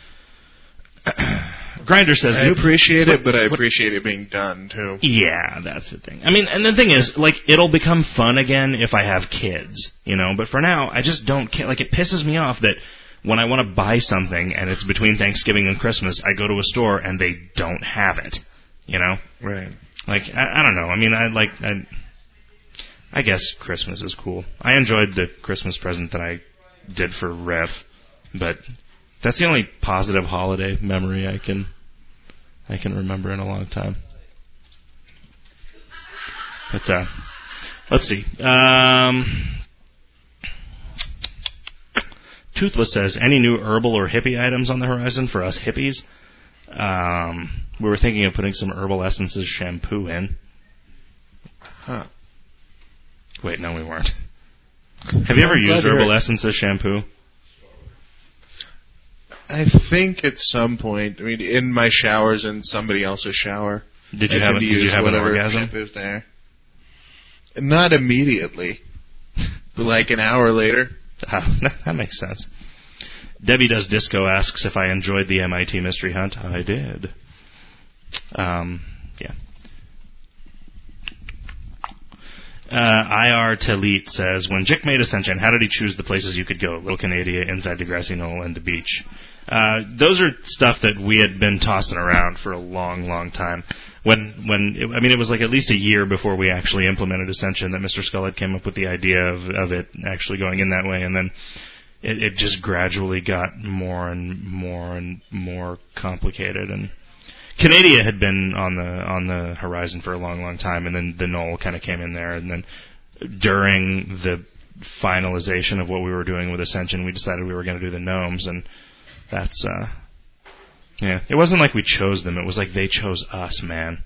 Grinder says... I appreciate it, but I appreciate it being done, too. Yeah, that's the thing. I mean, and the thing is, like, it'll become fun again if I have kids, you know? But for now, I just don't care. Like, it pisses me off that... When I want to buy something and it's between Thanksgiving and Christmas, I go to a store and they don't have it. You know? Right. Like, I, I don't know. I mean, I like, I, I guess Christmas is cool. I enjoyed the Christmas present that I did for Rev, but that's the only positive holiday memory I can, I can remember in a long time. But, uh, let's see. Um... Toothless says, any new herbal or hippie items on the horizon for us hippies? Um, we were thinking of putting some Herbal Essences shampoo in. Huh. Wait, no, we weren't. Have you ever I'm used Herbal Essences shampoo? I think at some point. I mean, in my showers and somebody else's shower. Did you I have, a, did you have an orgasm? Shampoo's there. Not immediately. But like an hour later. Oh, that makes sense. Debbie Does Disco asks if I enjoyed the M I T Mystery Hunt. I did. Um, yeah. Uh, I R Talit says, when Jick made Ascension, how did he choose the places you could go? Little Canada, inside Degrassi Knoll, and the beach. Uh, those are stuff that we had been tossing around for a long, long time. When, when it, I mean, it was like at least a year before we actually implemented Ascension that Mister Skullhead came up with the idea of, of it actually going in that way, and then it, it just gradually got more and more and more complicated. And Canadia had been on the on the horizon for a long, long time, and then the Knoll kind of came in there, and then during the finalization of what we were doing with Ascension, we decided we were going to do the gnomes, and that's, uh, yeah, it wasn't like we chose them, it was like they chose us, man.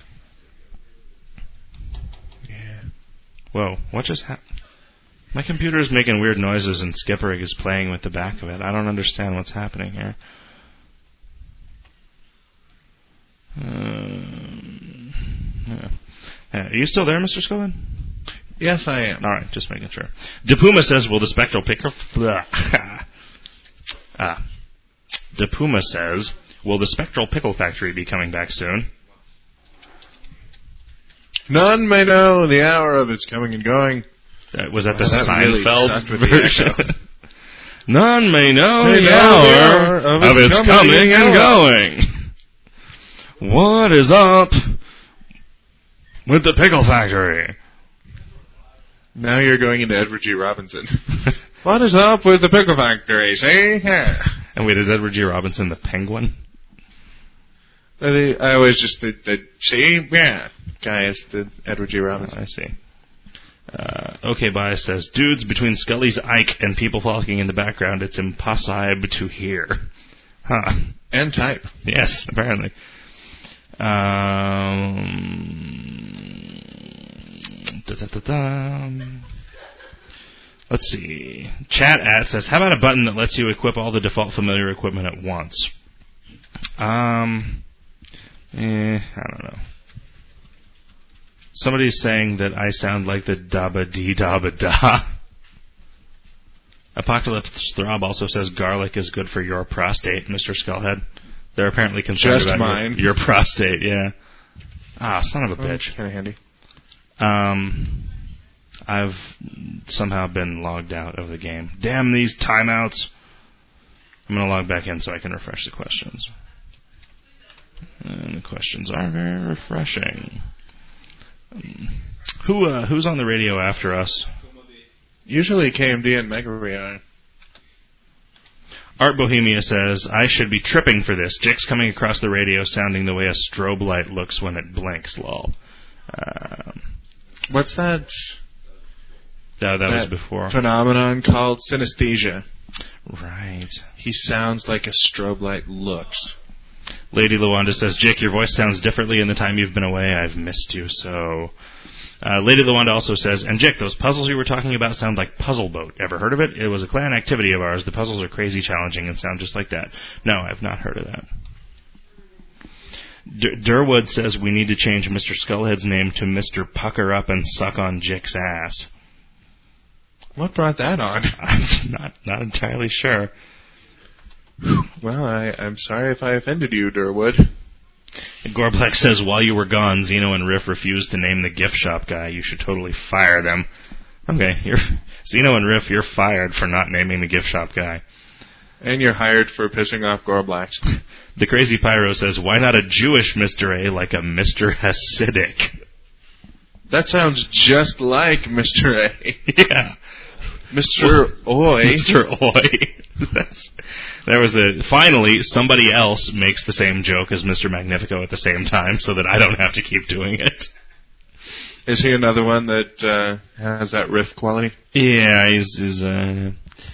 Yeah. Whoa, what just happened? My computer is making weird noises, and Skipperig is playing with the back of it. I don't understand what's happening here. Um, yeah. Uh, are you still there, Mister Skullhead? Yes, I am. All right, just making sure. DePuma says, will the Spectral Pickle... ah. DePuma says, will the Spectral Pickle Factory be coming back soon? None may know the hour of its coming and going. Uh, was that the oh, that Seinfeld really version? None may know may the know hour the hour of, of its coming, coming and going. going. What is up with the Pickle Factory? Now you're going into Edward G. Robinson. What is up with the Pickle Factory, see? Yeah. And wait, is Edward G. Robinson the Penguin? I always just, the, the see? Yeah. Guy is the Edward G. Robinson. Oh, I see. Uh, okay, Bias says, dudes, between Scully's Ike and people talking in the background, it's impossible to hear. Huh. And type. Yes, apparently. Um, da, da, da, da. Let's see. Chat at says, how about a button that lets you equip all the default familiar equipment at once? Um, eh, I don't know. Somebody's saying that I sound like the Dabba Dee Dabba Da. Apocalypse Throb also says garlic is good for your prostate, Mister Skullhead. They're apparently concerned Just about mine. Your, your prostate, yeah. Ah, son of a Oh, bitch. Kind of handy. Um, I've somehow been logged out of the game. Damn these timeouts. I'm going to log back in so I can refresh the questions. And the questions are very refreshing. Um, who uh, who's on the radio after us? Usually K M D and Mega Ray. Art Bohemia says, I should be tripping for this. Jick's coming across the radio sounding the way a strobe light looks when it blinks, lol. Um, What's that? No, that, that was before. Phenomenon called synesthesia. Right. He sounds like a strobe light looks. Lady Luanda says, Jick, your voice sounds differently in the time you've been away. I've missed you so. Uh, Lady Luanda also says, and Jick, those puzzles you were talking about sound like Puzzle Boat. Ever heard of it? It was a clan activity of ours. The puzzles are crazy challenging and sound just like that. No, I've not heard of that. D- Durwood says we need to change Mister Skullhead's name to Mister Pucker Up and Suck on Jick's Ass. What brought that on? I'm not not entirely sure. Well, I, I'm sorry if I offended you, Durwood. Gorblack says, while you were gone, Zeno and Riff refused to name the gift shop guy. You should totally fire them. Okay, you're Zeno and Riff, you're fired for not naming the gift shop guy. And you're hired for pissing off Gorblacks. The Crazy Pyro says, why not a Jewish Mister A like a Mister Hasidic? That sounds just like Mister A. Yeah. Mister Oi. Mister Oi. That's, there was a, finally, somebody else makes the same joke as Mister Magnifico at the same time so that I don't have to keep doing it. Is he another one that uh, has that riff quality? Yeah, he's... he's uh,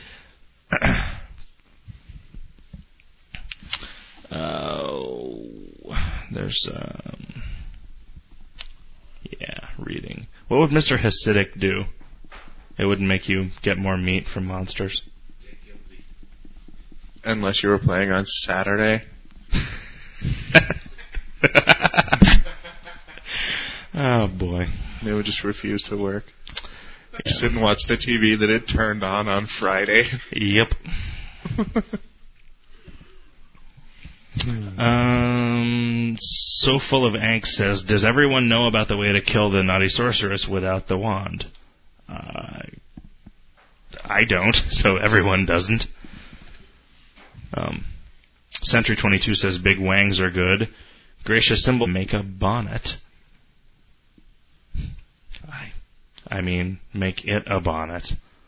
oh, there's... Um, yeah, reading. What would Mister Hasidic do? It wouldn't make you get more meat from monsters. Unless you were playing on Saturday. Oh, boy. They would just refuse to work. Yeah. Just sit and watch the T V that it turned on on Friday. Yep. um, so full of angst says, does everyone know about the way to kill the naughty sorceress without the wand? Uh, I don't, so everyone doesn't. Um, Century twenty-two says big wangs are good. Gracious symbol, make a bonnet. I, I mean, make it a bonnet.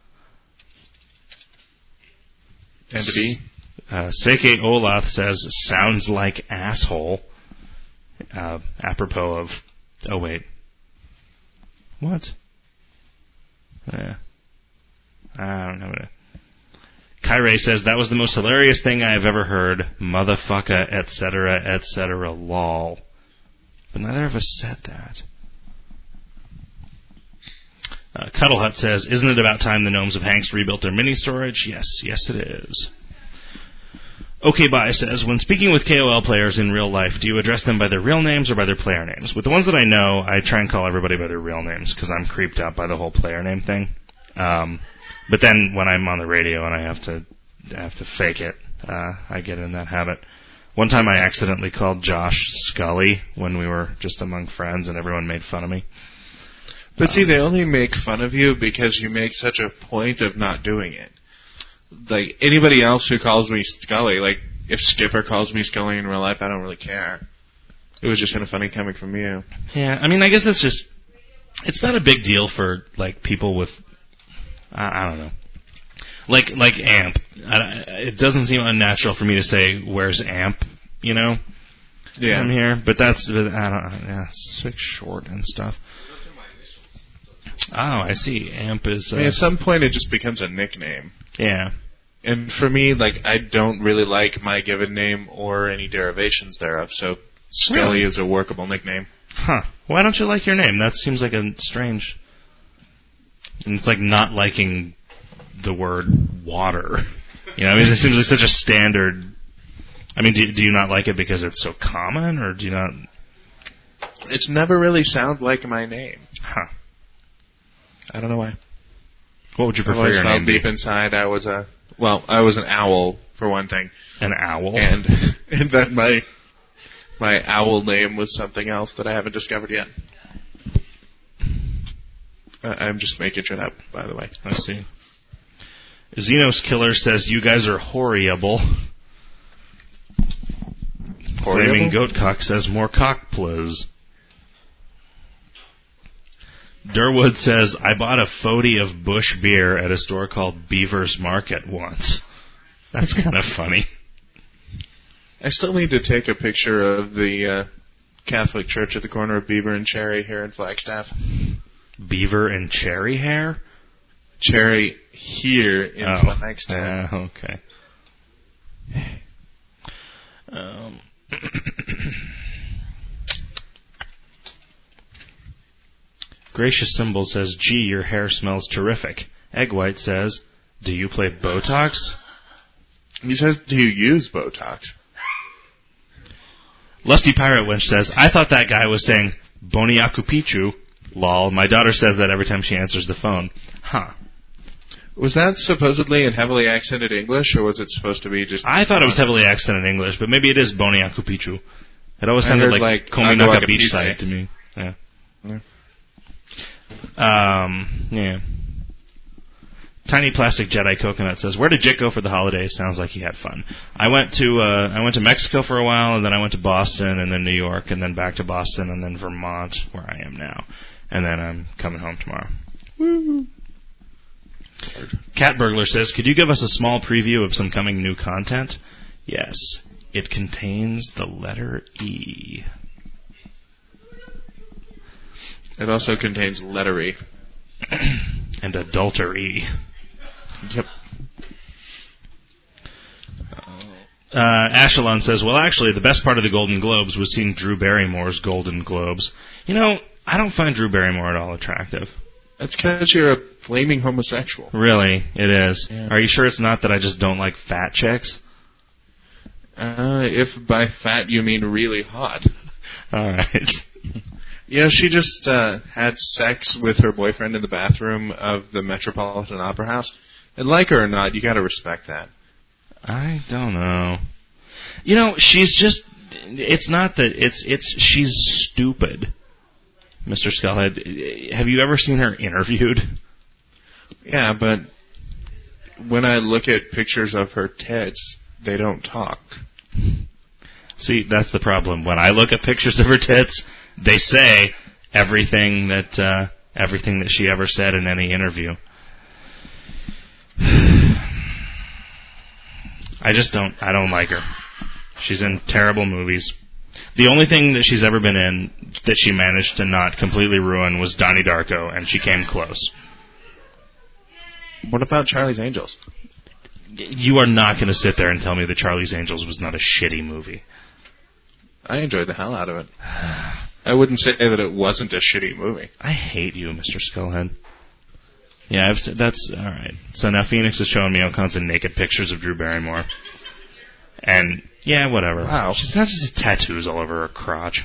And to be? Uh, Seike Olath says, sounds like asshole. Uh, apropos of... Oh, wait. What? Yeah. I don't know. Kyrie says, that was the most hilarious thing I have ever heard. Motherfucker, et cetera, et cetera, lol. But neither of us said that. Uh, Cuddle Hut says, isn't it about time the Gnomes of Hanks rebuilt their mini-storage? Yes, yes it is. Okay Bye says, when speaking with K O L players in real life, do you address them by their real names or by their player names? With the ones that I know, I try and call everybody by their real names, because I'm creeped out by the whole player name thing. Um, but then when I'm on the radio and I have to I have to fake it, uh, I get in that habit. One time I accidentally called Josh Scully when we were just among friends, and everyone made fun of me. But see, they only make fun of you because you make such a point of not doing it. Like, anybody else who calls me Scully, like, if Skipper calls me Scully in real life, I don't really care. It was just kind of funny coming from you. Yeah, I mean, I guess it's just, it's not a big deal for, like, people with, I, I don't know. Like, like Amp. I, it doesn't seem unnatural for me to say, where's Amp, you know? Yeah. I'm here, but that's, I don't know, yeah, it's like short and stuff. Oh, I see. Amp is... Uh, I mean, at some point, it just becomes a nickname. Yeah. And for me, like, I don't really like my given name or any derivations thereof, so Scully Really? is a workable nickname. Huh. Why don't you like your name? That seems like a strange... And it's like not liking the word water. You know, I mean, it seems like such a standard... I mean, do, do you not like it because it's so common, or do you not... It's never really sounded like my name. Huh. I don't know why. What would you I prefer always your felt name be? deep inside I was a... Well, I was an owl, for one thing. An owl? And, and that my my owl name was something else that I haven't discovered yet. Uh, I'm just making shit up, by the way. I see. Xenos Killer says, you guys are horrible. Flaming Goatcock says, more cock, please. Durwood says, I bought a forty of Bush beer at a store called Beaver's Market once. That's kind of funny. I still need to take a picture of the uh, Catholic Church at the corner of Beaver and Cherry here in Flagstaff. Beaver and Cherry Hair? Cherry here in oh. Flagstaff. Uh, okay. Um... Gracious Symbol says, gee, your hair smells terrific. Egg White says, do you play Botox? He says, do you use Botox? Lusty Pirate Wench says, I thought that guy was saying Boniaku Pichu. Lol, my daughter says that every time she answers the phone. Huh. Was that supposedly in heavily accented English, or was it supposed to be just... I thought it was heavily accented English, but maybe it is Boniaku Pichu. It always I sounded heard like, like Kominaka Agawaka Beachside Beachside. to me. Yeah. Yeah. Um, yeah. Tiny Plastic Jedi Coconut says, where did Jit go for the holidays? Sounds like he had fun. I went to uh, I went to Mexico for a while, and then I went to Boston, and then New York, and then back to Boston, and then Vermont, where I am now. And then I'm coming home tomorrow. Woo! Cat Burglar says, could you give us a small preview of some coming new content? Yes. It contains the letter E. It also contains lettery. And adultery. Yep. Uh, Ashelon says, well, actually, the best part of the Golden Globes was seeing Drew Barrymore's Golden Globes. You know, I don't find Drew Barrymore at all attractive. That's because you're a flaming homosexual. Really, it is. Yeah. Are you sure it's not that I just don't like fat chicks? Uh, if by fat you mean really hot. All right. You know, she just uh, had sex with her boyfriend in the bathroom of the Metropolitan Opera House. And like her or not, you got to respect that. I don't know. You know, she's just... It's not that... It's it's she's stupid, Mister Skullhead. Have you ever seen her interviewed? Yeah, but when I look at pictures of her tits, they don't talk. See, that's the problem. When I look at pictures of her tits, they say everything that uh, everything that she ever said in any interview. I just don't. I don't like her. She's in terrible movies. The only thing that she's ever been in that she managed to not completely ruin was Donnie Darko, and she came close. What about Charlie's Angels? You are not going to sit there and tell me that Charlie's Angels was not a shitty movie. I enjoyed the hell out of it. I wouldn't say that it wasn't a shitty movie. I hate you, Mister Skullhead. Yeah, I've said, that's all right. So now Phoenix is showing me all kinds of naked pictures of Drew Barrymore, and yeah, whatever. Wow, she's got just tattoos all over her crotch.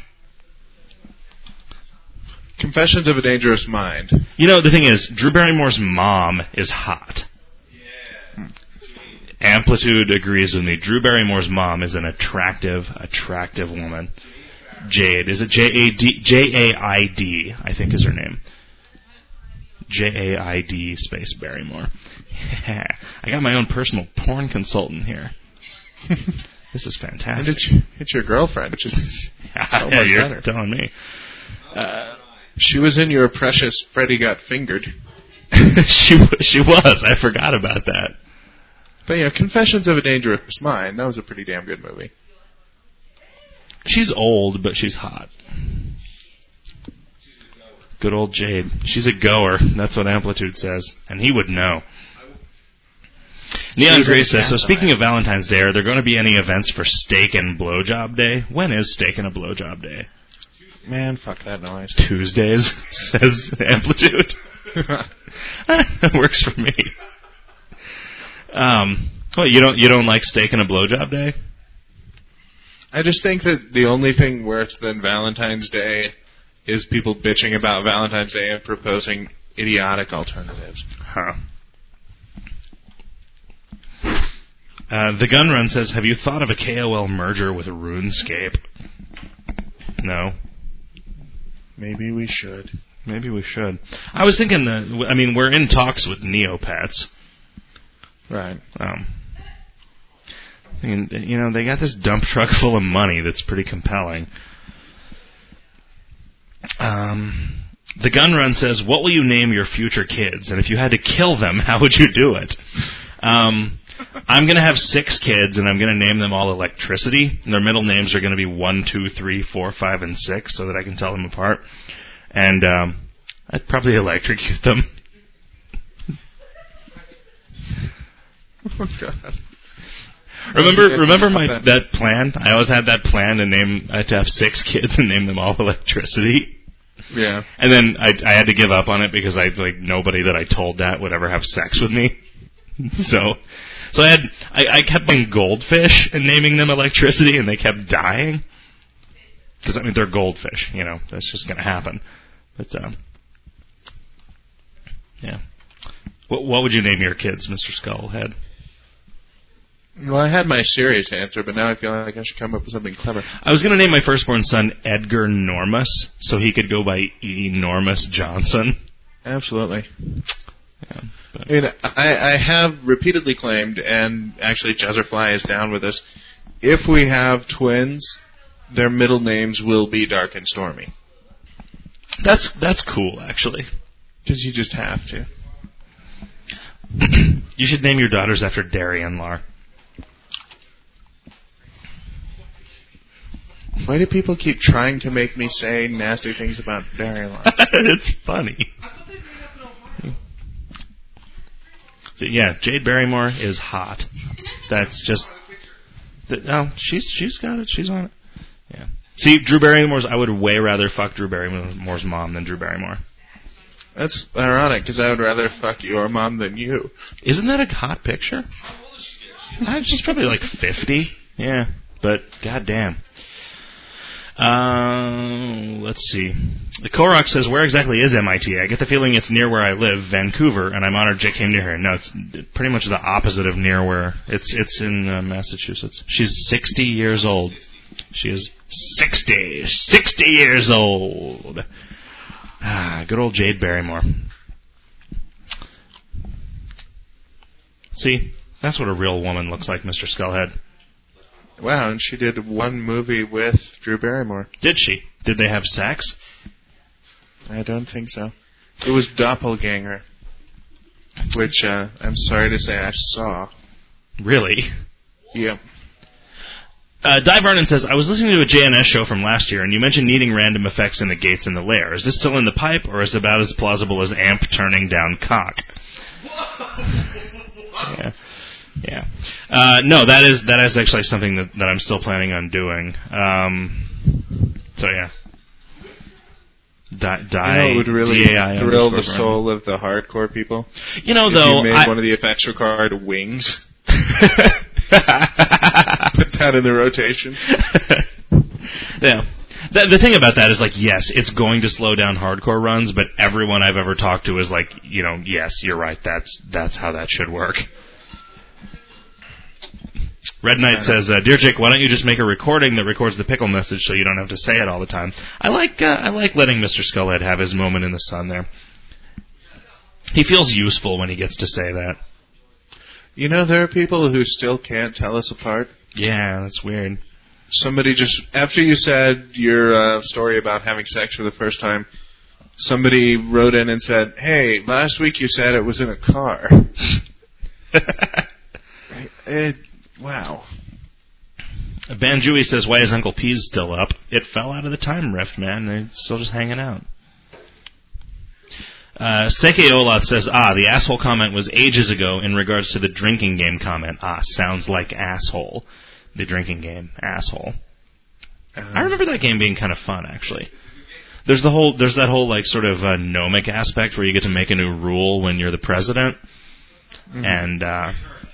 Confessions of a Dangerous Mind. You know, the thing is, Drew Barrymore's mom is hot. Yeah. Amplitude agrees with me. Drew Barrymore's mom is an attractive, attractive woman. Jade. Is it J A D J A I D, I think is her name. J A I D space Barrymore. Yeah. I got my own personal porn consultant here. This is fantastic. And it's, it's your girlfriend, which is so much yeah, you're better. telling me. Uh, she was in your precious Freddy Got Fingered. she she was. I forgot about that. But yeah, Confessions of a Dangerous Mind, that was a pretty damn good movie. She's old, but she's hot. Good old Jade. She's a goer. That's what Amplitude says. And he would know. Neon Gray says, so speaking of Valentine's Day, are there going to be any events for Steak and Blowjob Day? When is Steak and a Blowjob Day? Man, fuck that noise. Tuesdays, says Amplitude. That works for me. Um, what, you don't you don't like Steak and a Blowjob Day? I just think that the only thing worse than Valentine's Day is people bitching about Valentine's Day and proposing idiotic alternatives. Huh. Uh, the Gun Run says, have you thought of a K O L merger with RuneScape? No. Maybe we should. Maybe we should. I was thinking that, I mean, we're in talks with Neopets. Right. Um, and, you know, they got this dump truck full of money that's pretty compelling. Um, the Gun Run says, what will you name your future kids? And if you had to kill them, how would you do it? Um, I'm going to have six kids, and I'm going to name them all Electricity. And their middle names are going to be one, two, three, four, five, and six, so that I can tell them apart. And um, I'd probably electrocute them. Oh, God. Remember, remember my that plan? I always had that plan to name I had to have six kids and name them all Electricity. Yeah. And then I, I had to give up on it because I like nobody that I told that would ever have sex with me. so, so I had I, I kept buying goldfish and naming them Electricity, and they kept dying. Because I mean they're goldfish, you know. That's just gonna happen. But um, yeah. What what would you name your kids, Mister Skullhead? Well, I had my serious answer, but now I feel like I should come up with something clever. I was going to name my firstborn son Edgar Normus, so he could go by Enormous Johnson. Absolutely. Yeah, but. I mean, I, I have repeatedly claimed, and actually Jazzerfly is down with us, if we have twins, their middle names will be Dark and Stormy. That's that's cool, actually. Because you just have to. You should name your daughters after Darien Lar. Why do people keep trying to make me say nasty things about Darien Lar? It's funny. Yeah, Jade Barrymore is hot. That's just... That, no, she's she's got it. She's on it. Yeah. See, Drew Barrymore's... I would way rather fuck Drew Barrymore's mom than Drew Barrymore. That's ironic, because I would rather fuck your mom than you. Isn't that a hot picture? Uh, she's probably like fifty. Yeah, but goddamn. Uh, let's see. The Korok says, where exactly is M I T? I get the feeling it's near where I live, Vancouver, and I'm honored Jake came near here. No, it's pretty much the opposite of near where. It's it's in uh, Massachusetts. She's sixty years old. She is sixty. sixty years old. Ah, good old Jade Barrymore. See, that's what a real woman looks like, Mister Skullhead. Wow, and she did one movie with Drew Barrymore. Did she? Did they have sex? I don't think so. It was Doppelganger, which uh, I'm sorry to say I saw. Really? Yep. Uh, Di Vernon says, I was listening to a J N S show from last year, and you mentioned needing random effects in the gates in the lair. Is this still in the pipe, or is it about as plausible as amp turning down cock? Yeah. Yeah. Uh, no, that is that is actually something that, that I'm still planning on doing. Um, so, yeah. Die, die, you know, it would really D A I thrill the soul of the hardcore people. You know, if though, you made I, one of the effects required wings. Put that in the rotation. Yeah. The, the thing about that is, like, yes, it's going to slow down hardcore runs, but everyone I've ever talked to is like, you know, yes, you're right. That's that's how that should work. Red Knight says, uh, Dear Jake, why don't you just make a recording that records the pickle message so you don't have to say it all the time? I like uh, I like letting Mister Skullhead have his moment in the sun there. He feels useful when he gets to say that. You know, there are people who still can't tell us apart. Yeah, that's weird. Somebody just, after you said your uh, story about having sex for the first time, somebody wrote in and said, hey, last week you said it was in a car. Right? It, wow. Banjui says, why is Uncle P's still up? It fell out of the time rift, man. They're still just hanging out. Uh, Seke Olath says, ah, the asshole comment was ages ago in regards to the drinking game comment. Ah, sounds like asshole. The drinking game, asshole. Uh, I remember that game being kind of fun, actually. There's the whole, there's that whole like sort of uh, gnomic aspect where you get to make a new rule when you're the president, mm-hmm. and uh,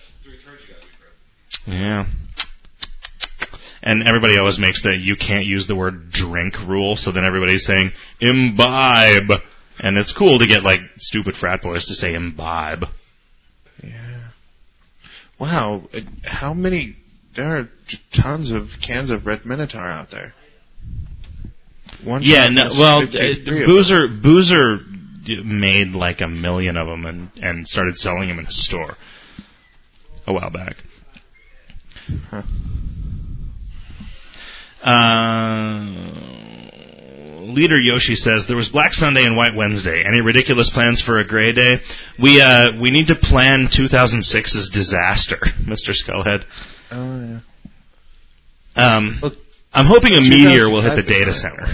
yeah, and everybody always makes the you can't use the word drink rule, so then everybody's saying imbibe, and it's cool to get like stupid frat boys to say imbibe. Yeah. Wow, how many? There are tons of cans of Red Minotaur out there. One yeah, no, well, uh, Boozer Boozer made like a million of them and, and started selling them in a store a while back. Huh. Uh, Leader Yoshi says there was Black Sunday and White Wednesday. Any ridiculous plans for a gray day? We uh, we need to plan two thousand six's disaster, Mister Skullhead. Oh, yeah. Um, well, I'm hoping a meteor will hit the data center.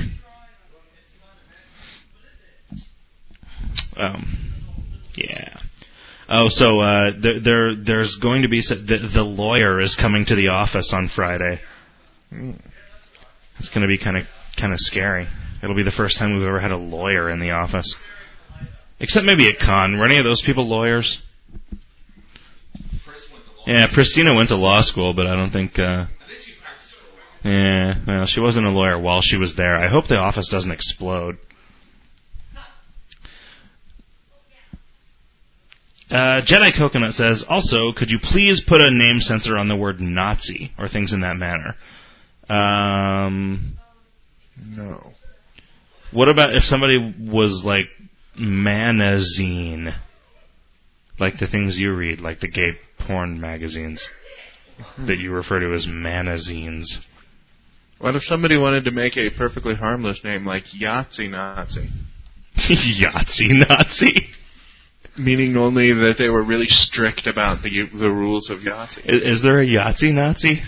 Um, yeah. Oh, so uh, there, there, there's going to be the, the lawyer is coming to the office on Friday. Mm. It's going to be kind of kind of scary. It'll be the first time we've ever had a lawyer in the office, except maybe at Con. Were any of those people lawyers? Yeah, Pristina went to law school, but I don't think... Uh, yeah, well, she wasn't a lawyer while she was there. I hope the office doesn't explode. Uh, Jedi Coconut says, also, could you please put a name censor on the word Nazi, or things in that manner? Um, no. What about if somebody was like, Manazine? Like the things you read, like the gay porn magazines that you refer to as manazines. What if somebody wanted to make a perfectly harmless name like Yahtzee Nazi? Yahtzee Nazi? Meaning only that they were really strict about the the rules of Yahtzee. Is, is there a Yahtzee Nazi?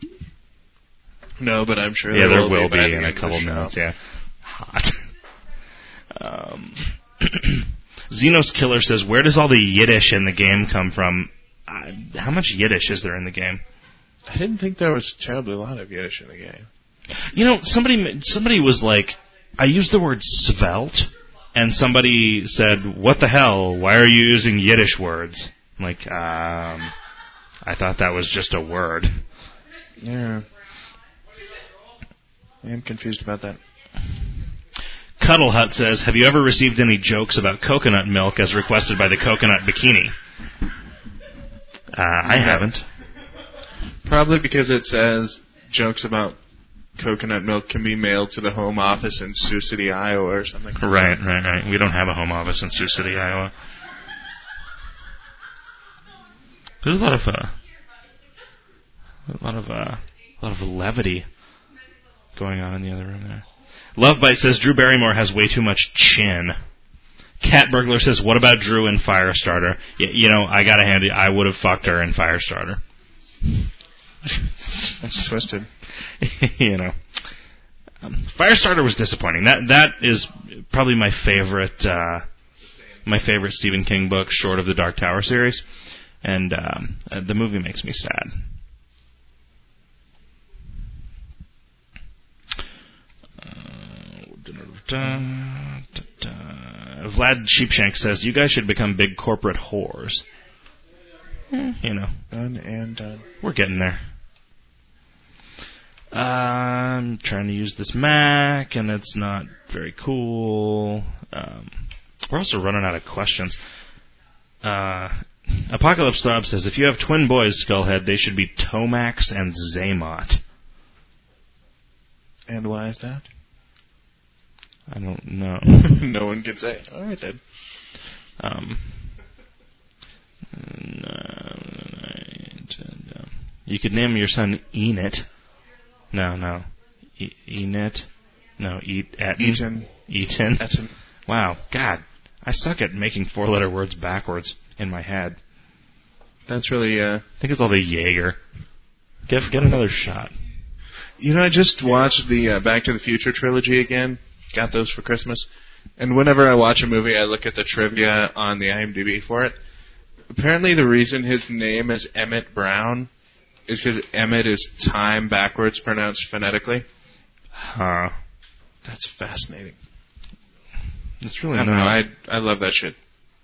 No, but I'm sure yeah, there, there will be, be in a couple minutes. Yeah, hot. Um, Xenos Killer says, where does all the Yiddish in the game come from? Uh, how much Yiddish is there in the game? I didn't think there was terribly a lot of Yiddish in the game. You know, somebody somebody was like, I used the word svelte, and somebody said, what the hell? Why are you using Yiddish words? I'm like, um, I thought that was just a word. Yeah. I am confused about that. Cuddle Hut says, have you ever received any jokes about coconut milk as requested by the Coconut Bikini? Uh, I no. haven't. Probably because it says jokes about coconut milk can be mailed to the home office in Sioux City, Iowa or something. Right, right, right. We don't have a home office in Sioux City, Iowa. There's a lot of, uh, a lot of, uh, A lot of levity going on in the other room there. Lovebite says, Drew Barrymore has way too much chin. Cat Burglar says, what about Drew in Firestarter? Y- you know, I gotta hand it, I would have fucked her in Firestarter. That's twisted. you know. Um, Firestarter was disappointing. That That is probably my favorite, uh, my favorite Stephen King book, short of the Dark Tower series. And um, uh, the movie makes me sad. Da, da, da. Vlad Sheepshank says, you guys should become big corporate whores. Eh, you know. Done and done. We're getting there. Uh, I'm trying to use this Mac, and it's not very cool. Um, we're also running out of questions. Uh, Apocalypse Throb says, if you have twin boys, Skullhead, they should be Tomax and Zaymot. And why is that? I don't know. No one can say. All right, then. Um, no, you could name your son Enid. No, no. E- Enid? No, Eat Eton. Eaton. Eaton. Eton. Wow. God, I suck at making four-letter words backwards in my head. That's really, uh... I think it's all the Jaeger. Get, get another shot. You know, I just watched the uh, Back to the Future trilogy again. Got those for Christmas. And whenever I watch a movie, I look at the trivia on the IMDb for it. Apparently the reason his name is Emmett Brown is because Emmett is time backwards pronounced phonetically. Huh. That's fascinating. It's really I don't not. know. I, I love that shit.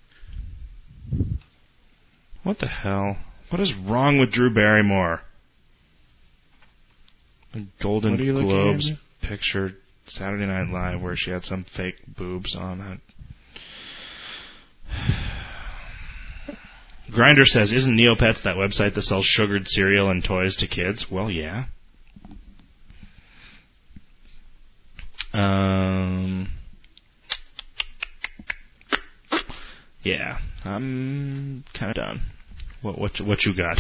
What the hell? What is wrong with Drew Barrymore? The Golden What are you looking Globes at? picture, Saturday Night Live, where she had some fake boobs on it. Grindr says, isn't Neopets that website that sells sugared cereal and toys to kids? Well, yeah. Um... Yeah, I'm kind of done. What what what you got?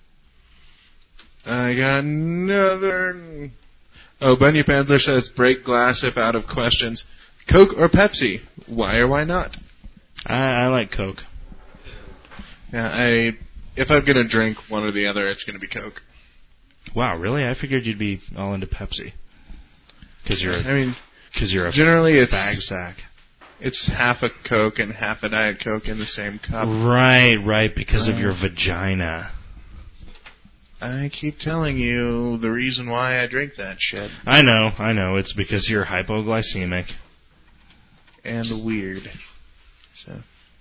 I got another... Oh, Bunny Pandler says, break glass if out of questions. Coke or Pepsi? Why or why not? I, I like Coke. Yeah, I... If I'm going to drink one or the other, it's going to be Coke. Wow, really? I figured you'd be all into Pepsi. Because you're, I mean, cause you're a generally it's... bag sack. It's half a Coke and half a Diet Coke in the same cup. Right, right, because Right. of your vagina. I keep telling you the reason why I drink that shit. I know, I know. It's because you're hypoglycemic. And weird. So.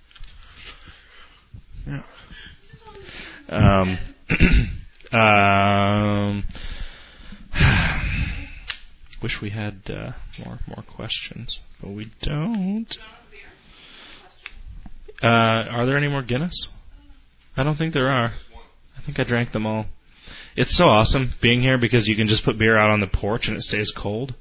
Yeah. Um, um, wish we had uh, more more questions, but we don't. Uh, are there any more Guinness? I don't think there are. I think I drank them all. It's so awesome being here because you can just put beer out on the porch and it stays cold.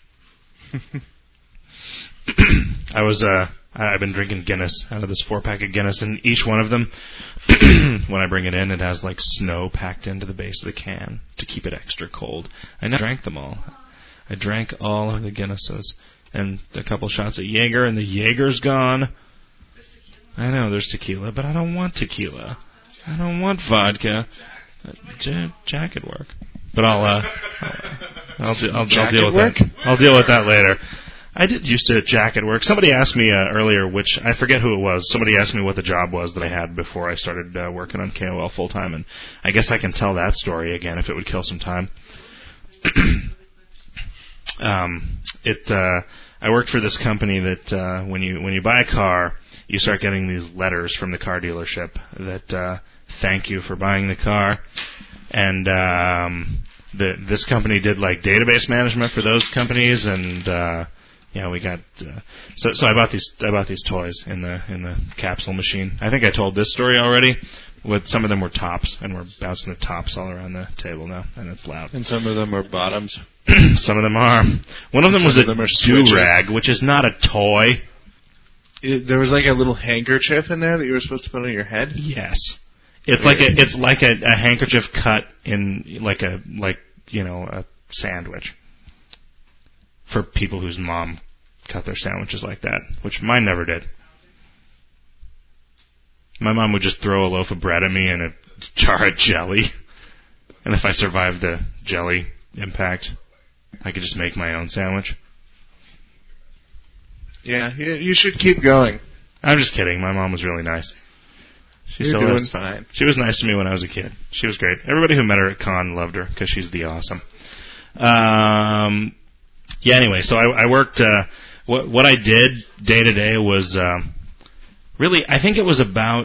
I was uh, I've been drinking Guinness out of this four pack of Guinness, and each one of them, when I bring it in, it has like snow packed into the base of the can to keep it extra cold. I never drank them all. I drank all of the Guinnesses and a couple shots of Jaeger, and the Jaeger's gone. I know there's tequila, but I don't want tequila. I don't want vodka. Uh, J- Jack at work, but I'll uh, I'll, I'll, do, I'll, I'll deal with work? that. I'll deal with that later. I did used to Jack at work. Somebody asked me uh, earlier, which I forget who it was. Somebody asked me what the job was that I had before I started uh, working on K O L full time, and I guess I can tell that story again if it would kill some time. um, it uh, I worked for this company that uh, when you when you buy a car, you start getting these letters from the car dealership that uh, thank you for buying the car, and um, the, this company did like database management for those companies, and uh, yeah, we got uh, so so I bought these I bought these toys in the in the capsule machine. I think I told this story already. With some of them were tops, and we're bouncing the tops all around the table now, and it's loud. And some of them are bottoms. Some of them are. One of them was Some a of them are switches. do-rag, which is not a toy. It, there was like a little handkerchief in there that you were supposed to put on your head. Yes, it's like a it's like a, a handkerchief cut in like a like you know, a sandwich for people whose mom cut their sandwiches like that, which mine never did. My mom would just throw a loaf of bread at me and a jar of jelly. And if I survived the jelly impact, I could just make my own sandwich. Yeah, you, you should keep going. I'm just kidding. My mom was really nice. She You're still doing is. fine. She was nice to me when I was a kid. She was great. Everybody who met her at con loved her because she's the awesome. Um, yeah. Anyway, so I, I worked. Uh, what what I did day to day was um, really. I think it was about.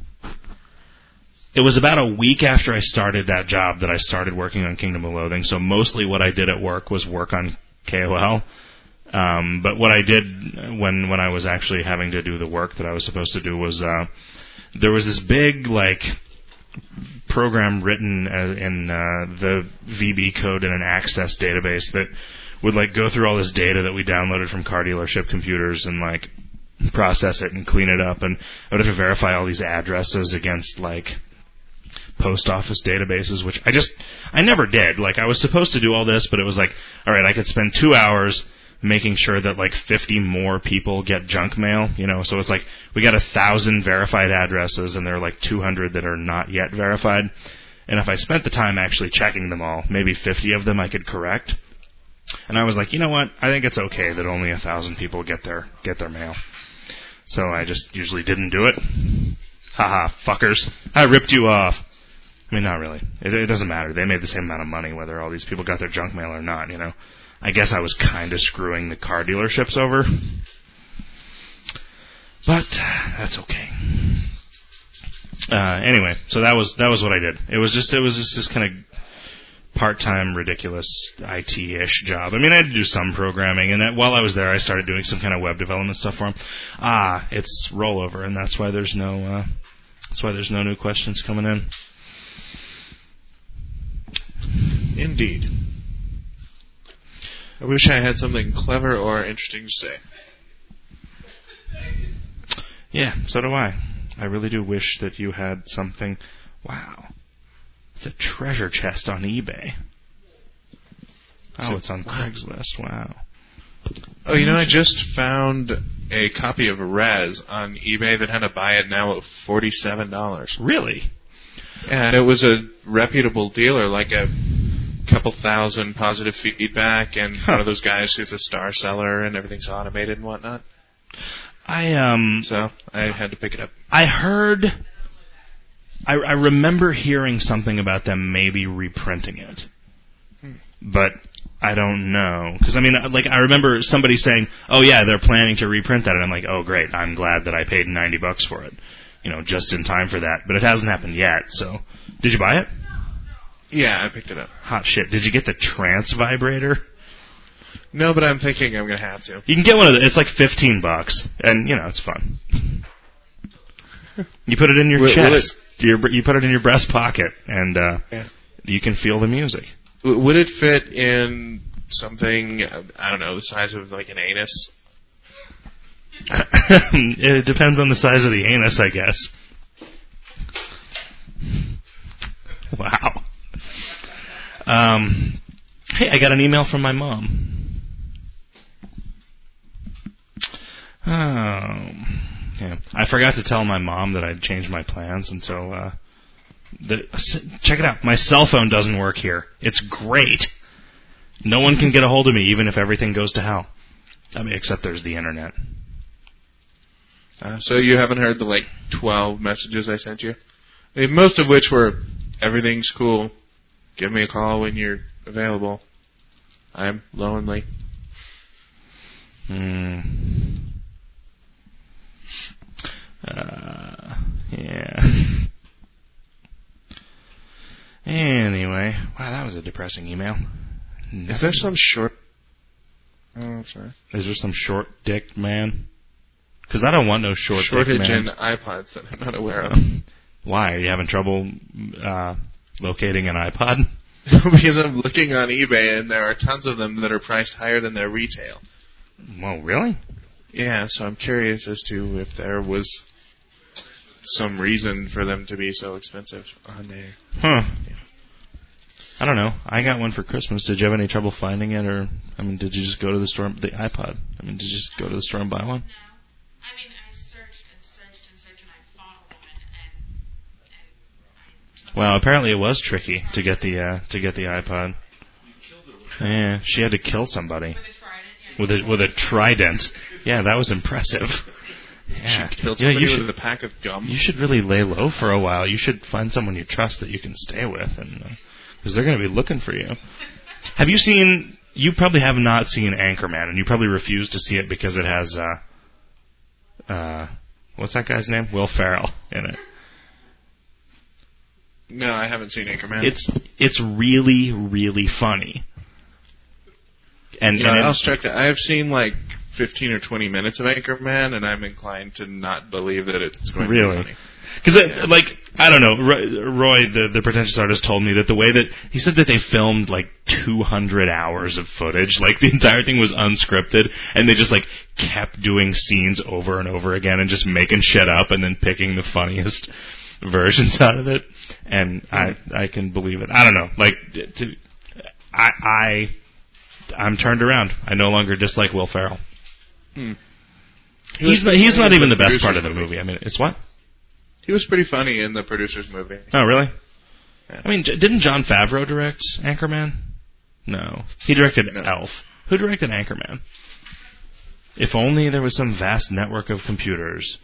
It was about a week after I started that job that I started working on Kingdom of Loathing. So mostly what I did at work was work on K O L. Um, but what I did when when I was actually having to do the work that I was supposed to do was uh, there was this big like program written in uh, the V B code in an Access database that would like go through all this data that we downloaded from car dealership computers and like process it and clean it up, and I would have to verify all these addresses against like post office databases, which I just I never did. Like I was supposed to do all this, but it was like, all right, I could spend two hours making sure that like fifty more people get junk mail, you know. So it's like we got a thousand verified addresses, and there are like two hundred that are not yet verified. And if I spent the time actually checking them all, maybe fifty of them I could correct. And I was like, you know what? I think it's okay that only a thousand people get their get their mail. So I just usually didn't do it. Haha, fuckers! I ripped you off. I mean, not really. It, it doesn't matter. They made the same amount of money whether all these people got their junk mail or not, you know. I guess I was kind of screwing the car dealerships over. But that's okay. Uh, anyway, so that was that was what I did. It was just it was just this kind of part-time, ridiculous I T-ish job. I mean, I had to do some programming, and that, while I was there, I started doing some kind of web development stuff for them. Ah, it's rollover, and that's why there's no uh, that's why there's no new questions coming in. Indeed. I wish I had something clever or interesting to say. Yeah, so do I. I really do wish that you had something. Wow. It's a treasure chest on eBay. Oh, it's on Craigslist. Wow. Oh, you know, I just found a copy of Res on eBay that had a buy it now at forty-seven dollars. Really? And it was a reputable dealer, like a couple thousand positive feedback, and huh. one of those guys who's a star seller and everything's automated and whatnot. I um. So I had to pick it up. I heard. I, I remember hearing something about them maybe reprinting it, hmm. but I don't know, because I mean, like I remember somebody saying, "Oh yeah, they're planning to reprint that," and I'm like, "Oh great, I'm glad that I paid ninety bucks for it, you know, just in time for that." But it hasn't happened yet. So, did you buy it? Yeah, I picked it up. Hot shit. Did you get the trance vibrator? No, but I'm thinking I'm going to have to. You can get one of the, it's like fifteen bucks, and, you know, it's fun. You put it in your will, chest. Will it, your, you put it in your breast pocket, and uh, yeah. you can feel the music. Would it fit in something, I don't know, the size of like an anus? It depends on the size of the anus, I guess. Wow. Um, hey, I got an email from my mom. Oh, yeah. I forgot to tell my mom that I'd changed my plans, and so uh, the, check it out. My cell phone doesn't work here. It's great. No one can get a hold of me, even if everything goes to hell. I mean, except there's the internet. Uh, so you haven't heard the like twelve messages I sent you? I mean, most of which were, everything's cool. Give me a call when you're available. I'm lonely. Hmm. Uh, yeah. Anyway, wow, that was a depressing email. Nothing. Is there some short... Oh, sorry. Is there some short dick man? Because I don't want no short Shortage dick man. in iPods that I'm not aware of. Why? Are you having trouble uh, locating an iPod? Because I'm looking on eBay and there are tons of them that are priced higher than their retail. Well, really? Yeah, so I'm curious as to if there was some reason for them to be so expensive on there. Huh. I don't know. I got one for Christmas. Did you have any trouble finding it, or I mean, did you just go to the store? The iPod. I mean, did you just go to the store and buy one? No. I mean, I searched and searched and searched, and I found a woman, and, and I Well, apparently it was tricky to get the uh, to get the iPod. Yeah, she had to kill somebody with a with a trident. Yeah, that was impressive. Yeah, She killed yeah, somebody you should, with a pack of gum. You should really lay low for a while. You should find someone you trust that you can stay with, and because they're going to be looking for you. Have you seen? You probably have not seen Anchorman, and you probably refuse to see it because it has uh, uh, what's that guy's name? Will Ferrell in it. No, I haven't seen Anchorman. It's it's really really funny. And, yeah, and I'll it's, strike that. I have seen like fifteen or twenty minutes of Anchorman, and I'm inclined to not believe that it's going really? to be funny. Because, yeah. like, I don't know, Roy, the, the pretentious artist, told me that the way that, he said that they filmed, like, two hundred hours of footage. Like, the entire thing was unscripted, and they just, like, kept doing scenes over and over again and just making shit up and then picking the funniest versions out of it. And I I can believe it. I don't know. Like, to, I, I, I'm turned around. I no longer dislike Will Ferrell. Hmm. He he's not, he's not even the best part of the movie. I mean, it's what? He was pretty funny in the producer's movie. Oh, really? Yeah. I mean, didn't Jon Favreau direct Anchorman? No. He directed no. Elf. Who directed Anchorman? If only there was some vast network of computers.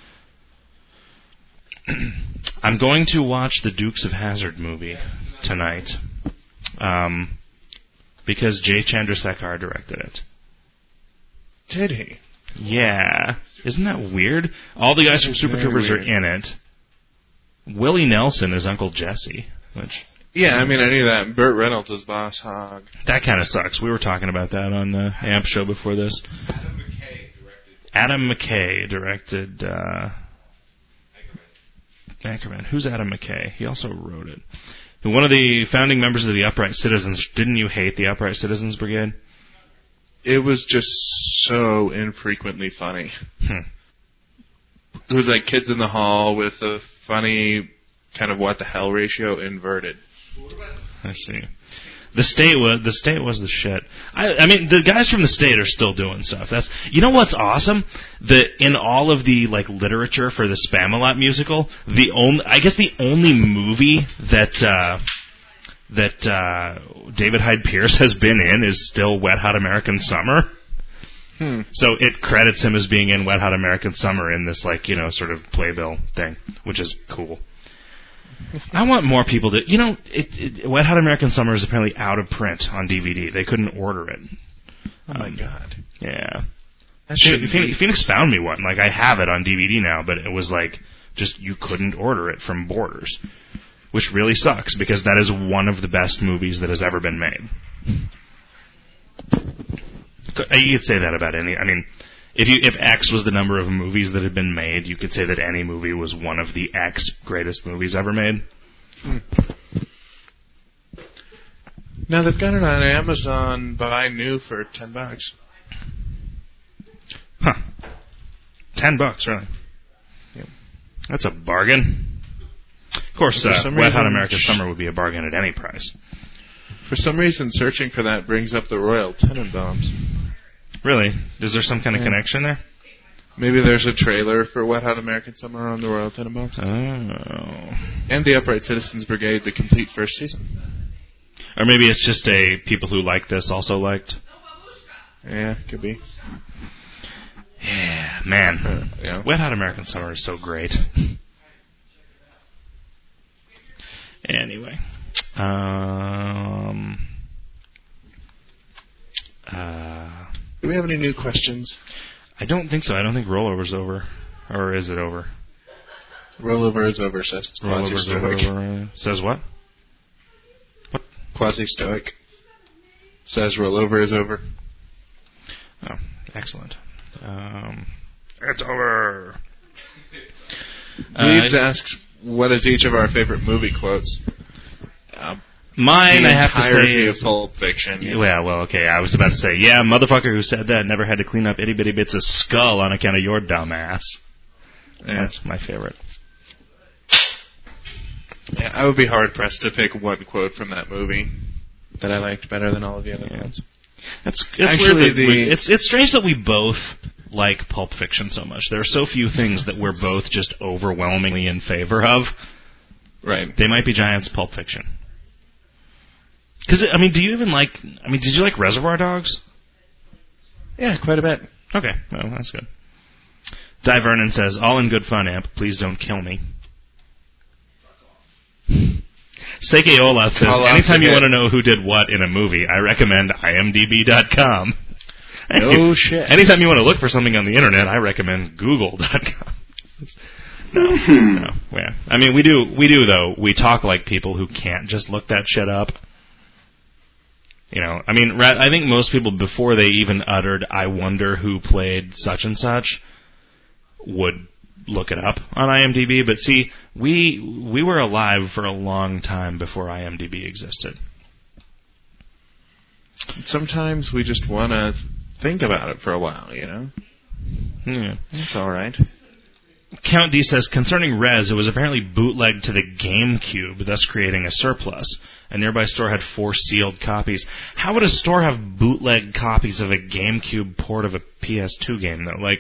I'm going to watch the Dukes of Hazzard movie tonight. Um, because Jay Chandrasekhar directed it. Did he? Yeah. Isn't that weird? All the guys from Super Troopers are in it. Willie Nelson is Uncle Jesse. Which, yeah, I mean, I knew that. Burt Reynolds is Boss Hogg. That kind of sucks. We were talking about that on the A M P show before this. Adam McKay directed. Adam McKay directed uh, Anchorman. Who's Adam McKay? He also wrote it. One of the founding members of the Upright Citizens. Didn't you hate the Upright Citizens Brigade? It was just so infrequently funny. Hmm. It was like Kids in the Hall with a funny kind of what the hell ratio inverted. I see. The state was the state was the shit. I, I mean, the guys from the state are still doing stuff. That's you know what's awesome? That in all of the like literature for the Spamalot musical, the only I guess the only movie that. Uh, that uh, David Hyde Pierce has been in is still Wet Hot American Summer. Hmm. So it credits him as being in Wet Hot American Summer in this, like, you know, sort of playbill thing, which is cool. I want more people to, you know, it, it, Wet Hot American Summer is apparently out of print on D V D. They couldn't order it. Oh, my um, God. Yeah. That Phoenix, be. Phoenix found me one. Like, I have it on D V D now, but it was like, just, you couldn't order it from Borders. Which really sucks, because that is one of the best movies that has ever been made. You could say that about any... I mean, if you if X was the number of movies that had been made, you could say that any movie was one of the X greatest movies ever made. Hmm. Now, they've got it on Amazon buy new for ten bucks. Huh. Ten bucks, really? Yep. That's a bargain. Of course, uh, Wet reason, Hot American Summer would be a bargain at any price. For some reason, searching for that brings up the Royal Tenenbaums. Really? Is there some kind of Yeah. connection there? Maybe there's a trailer for Wet Hot American Summer on the Royal Tenenbaums. Oh. And the Upright Citizens Brigade, the complete first season. Or maybe it's just a people who like this also liked. Yeah, could be. Yeah, man. Uh, yeah. Wet Hot American Summer is so great. Anyway. Um... Uh... Do we have any new questions? I don't think so. I don't think Rollover's over. Or is it over? Rollover is over, says Rollover's over, Quasi-Stoic. over. Says what? What? Quasi-Stoic. Says rollover is over. Oh, excellent. Um, it's over. Reeves uh, asks, what is each of our favorite movie quotes? Uh, Mine, the I have to say, entirety is... of Pulp Fiction. Yeah, well, well, okay, I was about to say, yeah, motherfucker who said that never had to clean up itty-bitty bits of skull on account of your dumb ass. Yeah. That's my favorite. Yeah, I would be hard pressed to pick one quote from that movie that I liked better than all of the other Yeah. ones. That's it's Actually, weird. That the- we, it's it's strange that we both like Pulp Fiction so much. There are so few things that we're both just overwhelmingly in favor of. Right. They might be giants. Pulp Fiction. Because I mean, do you even like? I mean, did you like Reservoir Dogs? Yeah, quite a bit. Okay, well, that's good. Di Vernon says, "All in good fun, Amp. Please don't kill me." Seike Olaf says, I'll anytime you forget. want to know who did what in a movie, I recommend I M D B dot com. No shit. Anytime you want to look for something on the internet, I recommend Google dot com. No, no, yeah. I mean, we do, we do though. We talk like people who can't just look that shit up. You know, I mean, ra- I think most people, before they even uttered, I wonder who played such and such, would look it up on IMDb. But see, we we were alive for a long time before IMDb existed. Sometimes we just want to think about it for a while, you know? Yeah. That's all right. Count D says, concerning Rez, it was apparently bootlegged to the GameCube, thus creating a surplus. A nearby store had four sealed copies. How would a store have bootleg copies of a GameCube port of a P S two game, though? Like,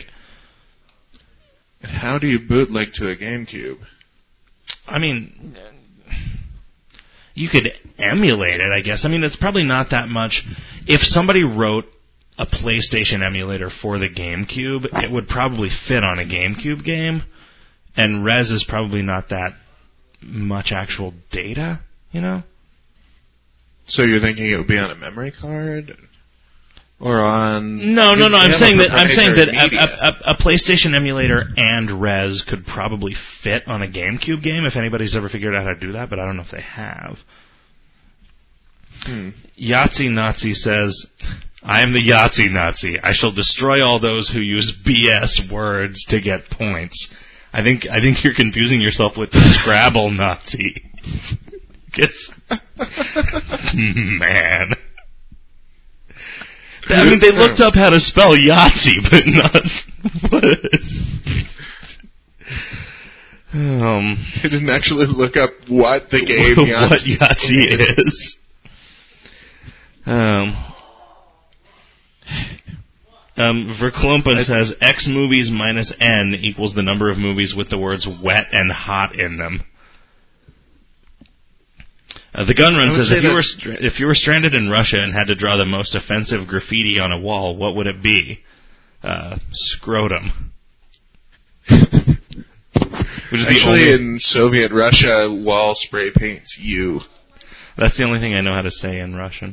How do you bootleg to a GameCube? I mean, you could emulate it, I guess. I mean, it's probably not that much. If somebody wrote a PlayStation emulator for the GameCube, it would probably fit on a GameCube game, and Rez is probably not that much actual data, you know? So you're thinking it would be on a memory card? Or on... No, no, no. you I'm have saying a that I'm saying that proprietary media. a, a, a PlayStation emulator and Rez could probably fit on a GameCube game if anybody's ever figured out how to do that, but I don't know if they have. Hmm. Yahtzee Nazi says, I am the Yahtzee Nazi. I shall destroy all those who use B S words to get points. I think I think you're confusing yourself with the Scrabble Nazi. It's man. I mean, they looked up how to spell Yahtzee, but not words. Um, They didn't actually look up what the game what Yahtzee Yahtzee is. Um, um, Verklumpen says X movies minus N equals the number of movies with the words wet and hot in them. Uh, the Gunrun I would says say if you that- were stra- if you were stranded in Russia and had to draw the most offensive graffiti on a wall, what would it be? Uh, scrotum. Which is the Actually, only, in Soviet Russia, wall spray paint's you. that's the only thing I know how to say in Russian.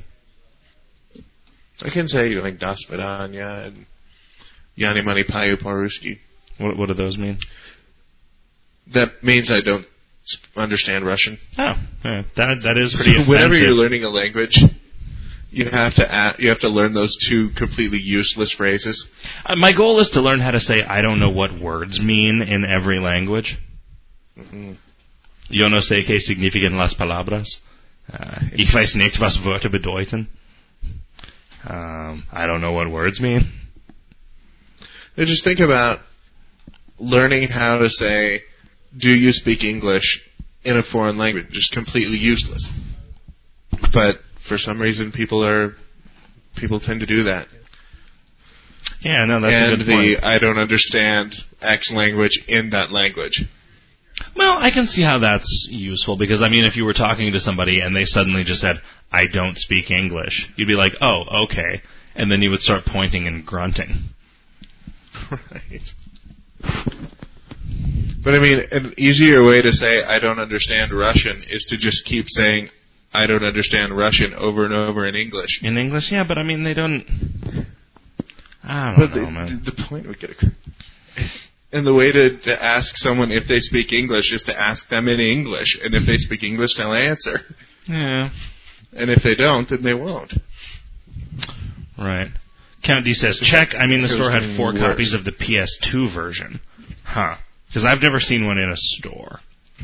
I can say, like, Das Vidanya and Yani Mani Payu Paruski. What, what do those mean? That means I don't s- understand Russian. Oh, yeah, that that is pretty So offensive. whenever you're learning a language, you have to add, you have to learn those two completely useless phrases. Uh, my goal is to learn how to say I don't know what words mean in every language. Mm-hmm. Yo no sé qué significan las palabras. Uh, ich weiß nicht, was Wörter bedeuten. Um, I don't know what words mean. And just think about learning how to say, do you speak English in a foreign language? Just completely useless. But for some reason, people are people tend to do that. Yeah, no, that's and a good the point. I don't understand X language in that language. Well, I can see how that's useful because, I mean, if you were talking to somebody and they suddenly just said, I don't speak English, you'd be like, oh, okay. And then you would start pointing and grunting. Right. But I mean, an easier way to say I don't understand Russian is to just keep saying I don't understand Russian over and over in English. In English, yeah, but I mean, they don't... I don't But know, the, man. the point would get across. And the way to, to ask someone if they speak English is to ask them in English. And if they speak English, they'll answer. Yeah, And if they don't, then they won't. right. Count D says, check, I mean, the Because store had it's four worse. copies of the P S two version. Huh. Because I've never seen one in a store.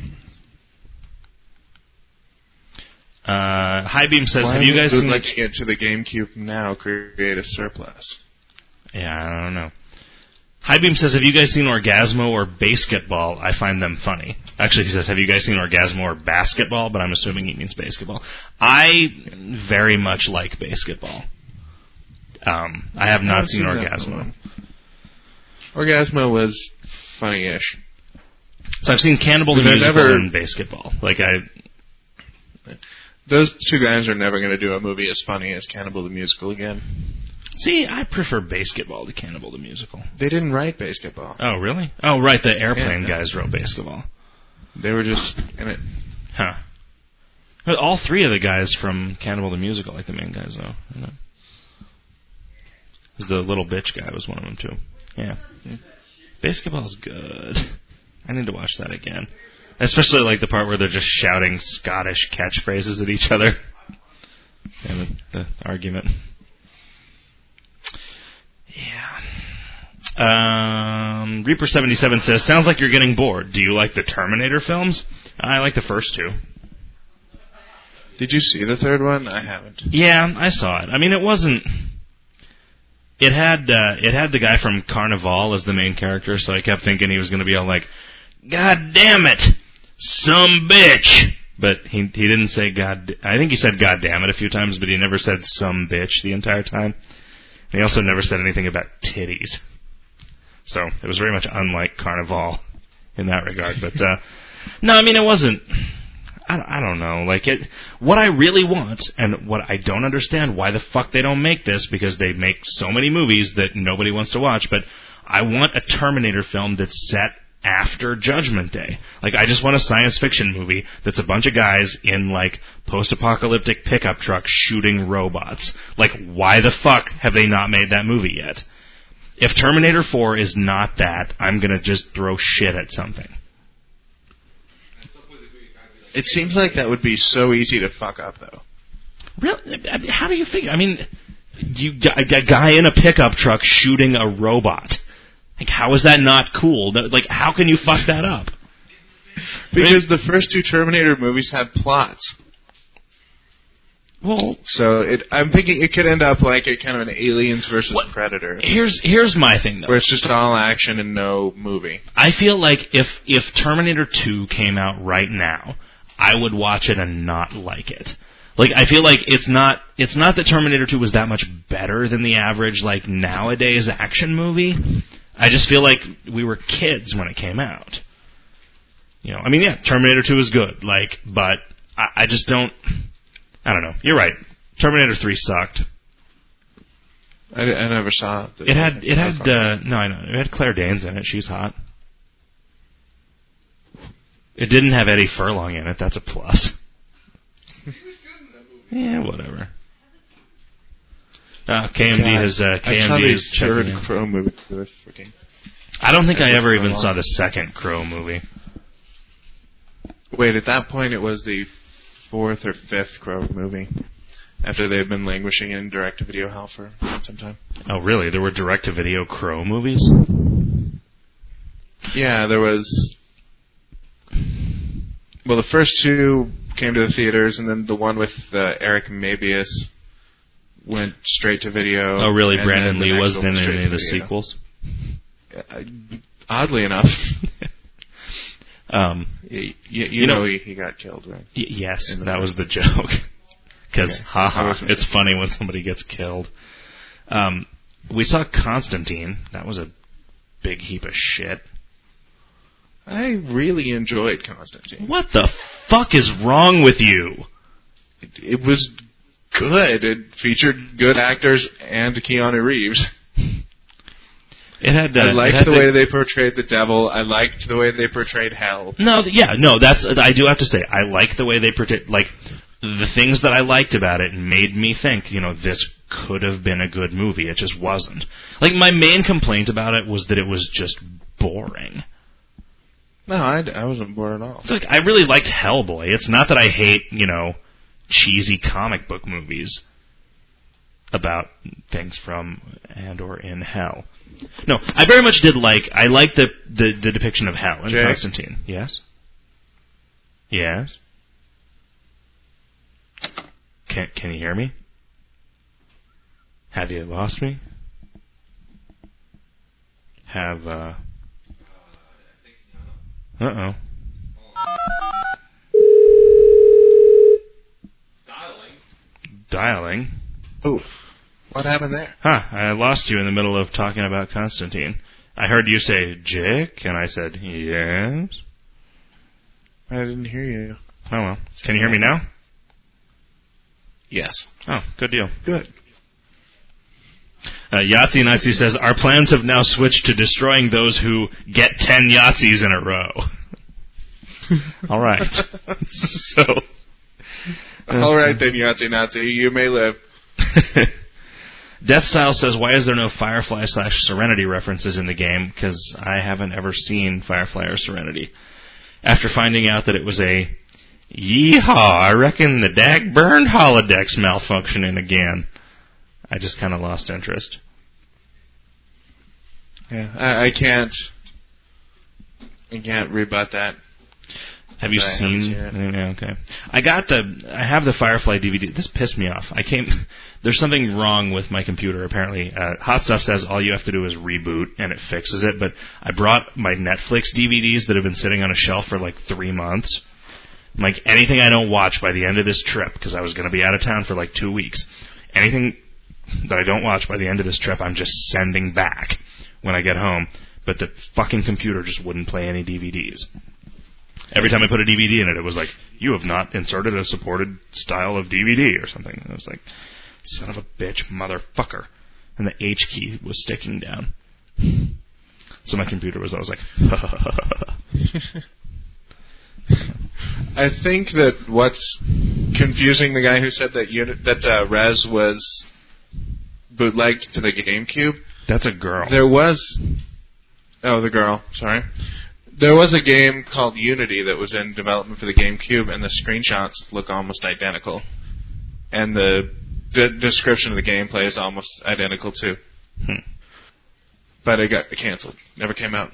Uh, Highbeam says, Why have you guys would seen... looking into the GameCube now create a surplus? Yeah, I don't know. Highbeam says, have you guys seen Orgasmo or Basketball? I find them funny. Actually, he says, have you guys seen Orgasmo or Basketball? But I'm assuming he means basketball. I very much like Basketball. Um, I have not seen, seen Orgasmo. Orgasmo was funny-ish. So I've seen Cannibal the Musical never, and Basketball. Like I, those two guys are never going to do a movie as funny as Cannibal the Musical again. See, I prefer Basketball to Cannibal the Musical. They didn't write Basketball. Oh, really? Oh, right. The airplane yeah, guys wrote Basketball. They were just in it. Huh. But all three of the guys from Cannibal the Musical, like the main guys, though. You know? The little bitch guy was one of them, too. Yeah. yeah. Basketball's good. I need to watch that again. Especially like the part where they're just shouting Scottish catchphrases at each other. And the, the argument. Yeah. Um, Reaper seventy-seven says, sounds like you're getting bored. Do you like the Terminator films? I like the first two. Did you see the third one? I haven't. Yeah, I saw it. I mean, it wasn't... It had uh, it had the guy from Carnival as the main character, so I kept thinking he was going to be all like, God damn it, some bitch. But he he didn't say God... I think he said God damn it a few times, but he never said some bitch the entire time. And he also never said anything about titties. So it was very much unlike Carnival in that regard. But, uh, no, I mean, it wasn't... I, I don't know. Like, it, what I really want, and what I don't understand, why the fuck they don't make this, because they make so many movies that nobody wants to watch, but I want a Terminator film that's set after Judgment Day. Like, I just want a science fiction movie that's a bunch of guys in, like, post-apocalyptic pickup trucks shooting robots. Like, why the fuck have they not made that movie yet? If Terminator four is not that, I'm gonna just throw shit at something. It seems like that would be so easy to fuck up, though. Really? How do you figure? I mean, you a guy in a pickup truck shooting a robot. Like, how is that not cool? Like, how can you fuck that up? Because the first two Terminator movies had plots. Well, so it, I'm thinking it could end up like a kind of an Aliens versus what, Predator. Here's here's my thing, though. Where it's just all action and no movie. I feel like if if Terminator two came out right now, I would watch it and not like it. Like, I feel like it's not it's not that Terminator two was that much better than the average, like, nowadays action movie. I just feel like we were kids when it came out. You know, I mean, yeah, Terminator two is good, like, but I, I just don't... I don't know. You're right. Terminator three sucked. I, I never saw it. It had, it had, uh, no, I know. It had Claire Danes in it. She's hot. It didn't have Eddie Furlong in it. That's a plus. Yeah, whatever. Uh, K M D God, has, uh, K M D is third Crow movie. I don't think I ever even saw the second Crow movie. Wait, at that point it was the fourth or fifth Crow movie. After they had been languishing in direct-to-video hell for some time. Oh, really? There were direct-to-video Crow movies? Yeah, there was... Well, the first two came to the theaters, and then the one with uh, Eric Mabius went straight to video. Oh, really? Brandon Lee wasn't in any of the video. Sequels? Uh, oddly enough. um, you, you, you, you know, know he, he got killed, right? Y- yes, that was the joke. Because, okay. haha, it's funny when somebody gets killed. Um, we saw Constantine. That was a big heap of shit. I really enjoyed Constantine. What the fuck is wrong with you? It, it was good. It featured good actors and Keanu Reeves. It had. Uh, I liked had the, the way they portrayed the devil. I liked the way they portrayed hell. No, yeah, no, that's. I do have to say, I like the way they portrayed. Like, the things that I liked about it made me think, you know, this could have been a good movie. It just wasn't. Like, my main complaint about it was that it was just boring. No, I, I wasn't bored at all. It's like, I really liked Hellboy. It's not that I hate, you know, cheesy comic book movies about things from and or in hell. No, I very much did like, I liked the, the, the depiction of hell in Jay? Constantine. Yes? Yes? Can, can you hear me? Have you lost me? Have, uh... Uh-oh. dialing. Oh, what happened there? Huh, I lost you in the middle of talking about Constantine. I heard you say, Jick, and I said, yes. I didn't hear you. Oh, well. Can you hear me now? Yes. Oh, good deal. Good. Uh, Yahtzee Nazi says, our plans have now switched to destroying those who get ten Yahtzees in a row. All right. so... All right, then, Yahtzee Nazi. You may live. Deathstyle says, why is there no Firefly slash Serenity references in the game? Because I haven't ever seen Firefly or Serenity. After finding out that it was a yeehaw, I reckon the dag burned holodecks malfunctioning again. I just kind of lost interest. Yeah, I, I can't. I can't rebut that. Have you I seen? seen it. Yeah, okay. I got the. I have the Firefly D V D. This pissed me off. I came. There's something wrong with my computer. Apparently, uh, Hot Stuff says all you have to do is reboot and it fixes it. But I brought my Netflix D V Ds that have been sitting on a shelf for like three months. Like anything I don't watch by the end of this trip, because I was going to be out of town for like two weeks. Anything that I don't watch by the end of this trip, I'm just sending back when I get home. But the fucking computer just wouldn't play any D V Ds. Every time I put a D V D in it, it was like, you have not inserted a supported style of D V D or something. And I was like, son of a bitch, motherfucker. And the H key was sticking down. So my computer was, I was like, I think that what's confusing the guy who said that unit, that uh, Rez was bootlegged to the GameCube. That's a girl. There was... Oh, the girl. Sorry. There was a game called Unity that was in development for the GameCube, and the screenshots look almost identical. And the d- description of the gameplay is almost identical, too. Hmm. But it got canceled. Never came out.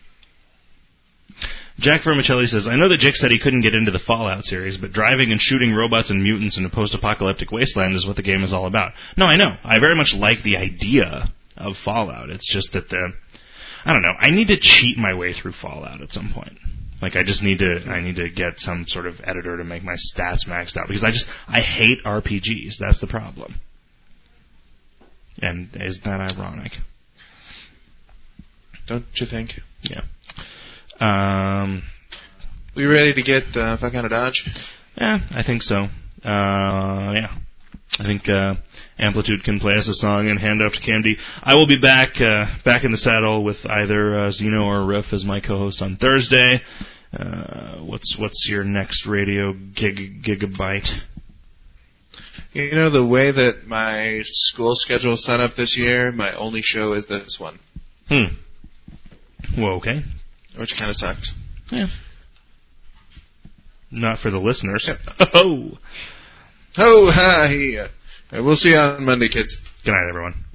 Jack Vermicelli says, I know that Jick said he couldn't get into the Fallout series, but driving and shooting robots and mutants in a post-apocalyptic wasteland is what the game is all about. No, I know. I very much like the idea of Fallout. It's just that the... I don't know. I need to cheat my way through Fallout at some point. Like, I just need to, I need to get some sort of editor to make my stats maxed out. Because I just, I hate R P Gs. That's the problem. And isn't that ironic? Don't you think? Yeah. Um... We ready to get uh, fuck out of Dodge? Yeah, I think so. Uh, yeah. I think uh, Amplitude can play us a song and hand off to Camdy. I will be back uh, back in the saddle with either uh, Zeno or Riff as my co-host on Thursday. Uh, what's what's your next radio gig gigabyte? You know, the way that my school schedule is set up this year, my only show is this one. Hmm. Well, okay. Which kind of sucks. Yeah. Not for the listeners. Yep. Oh. Oh, hi. We'll see you on Monday, kids. Good night, everyone.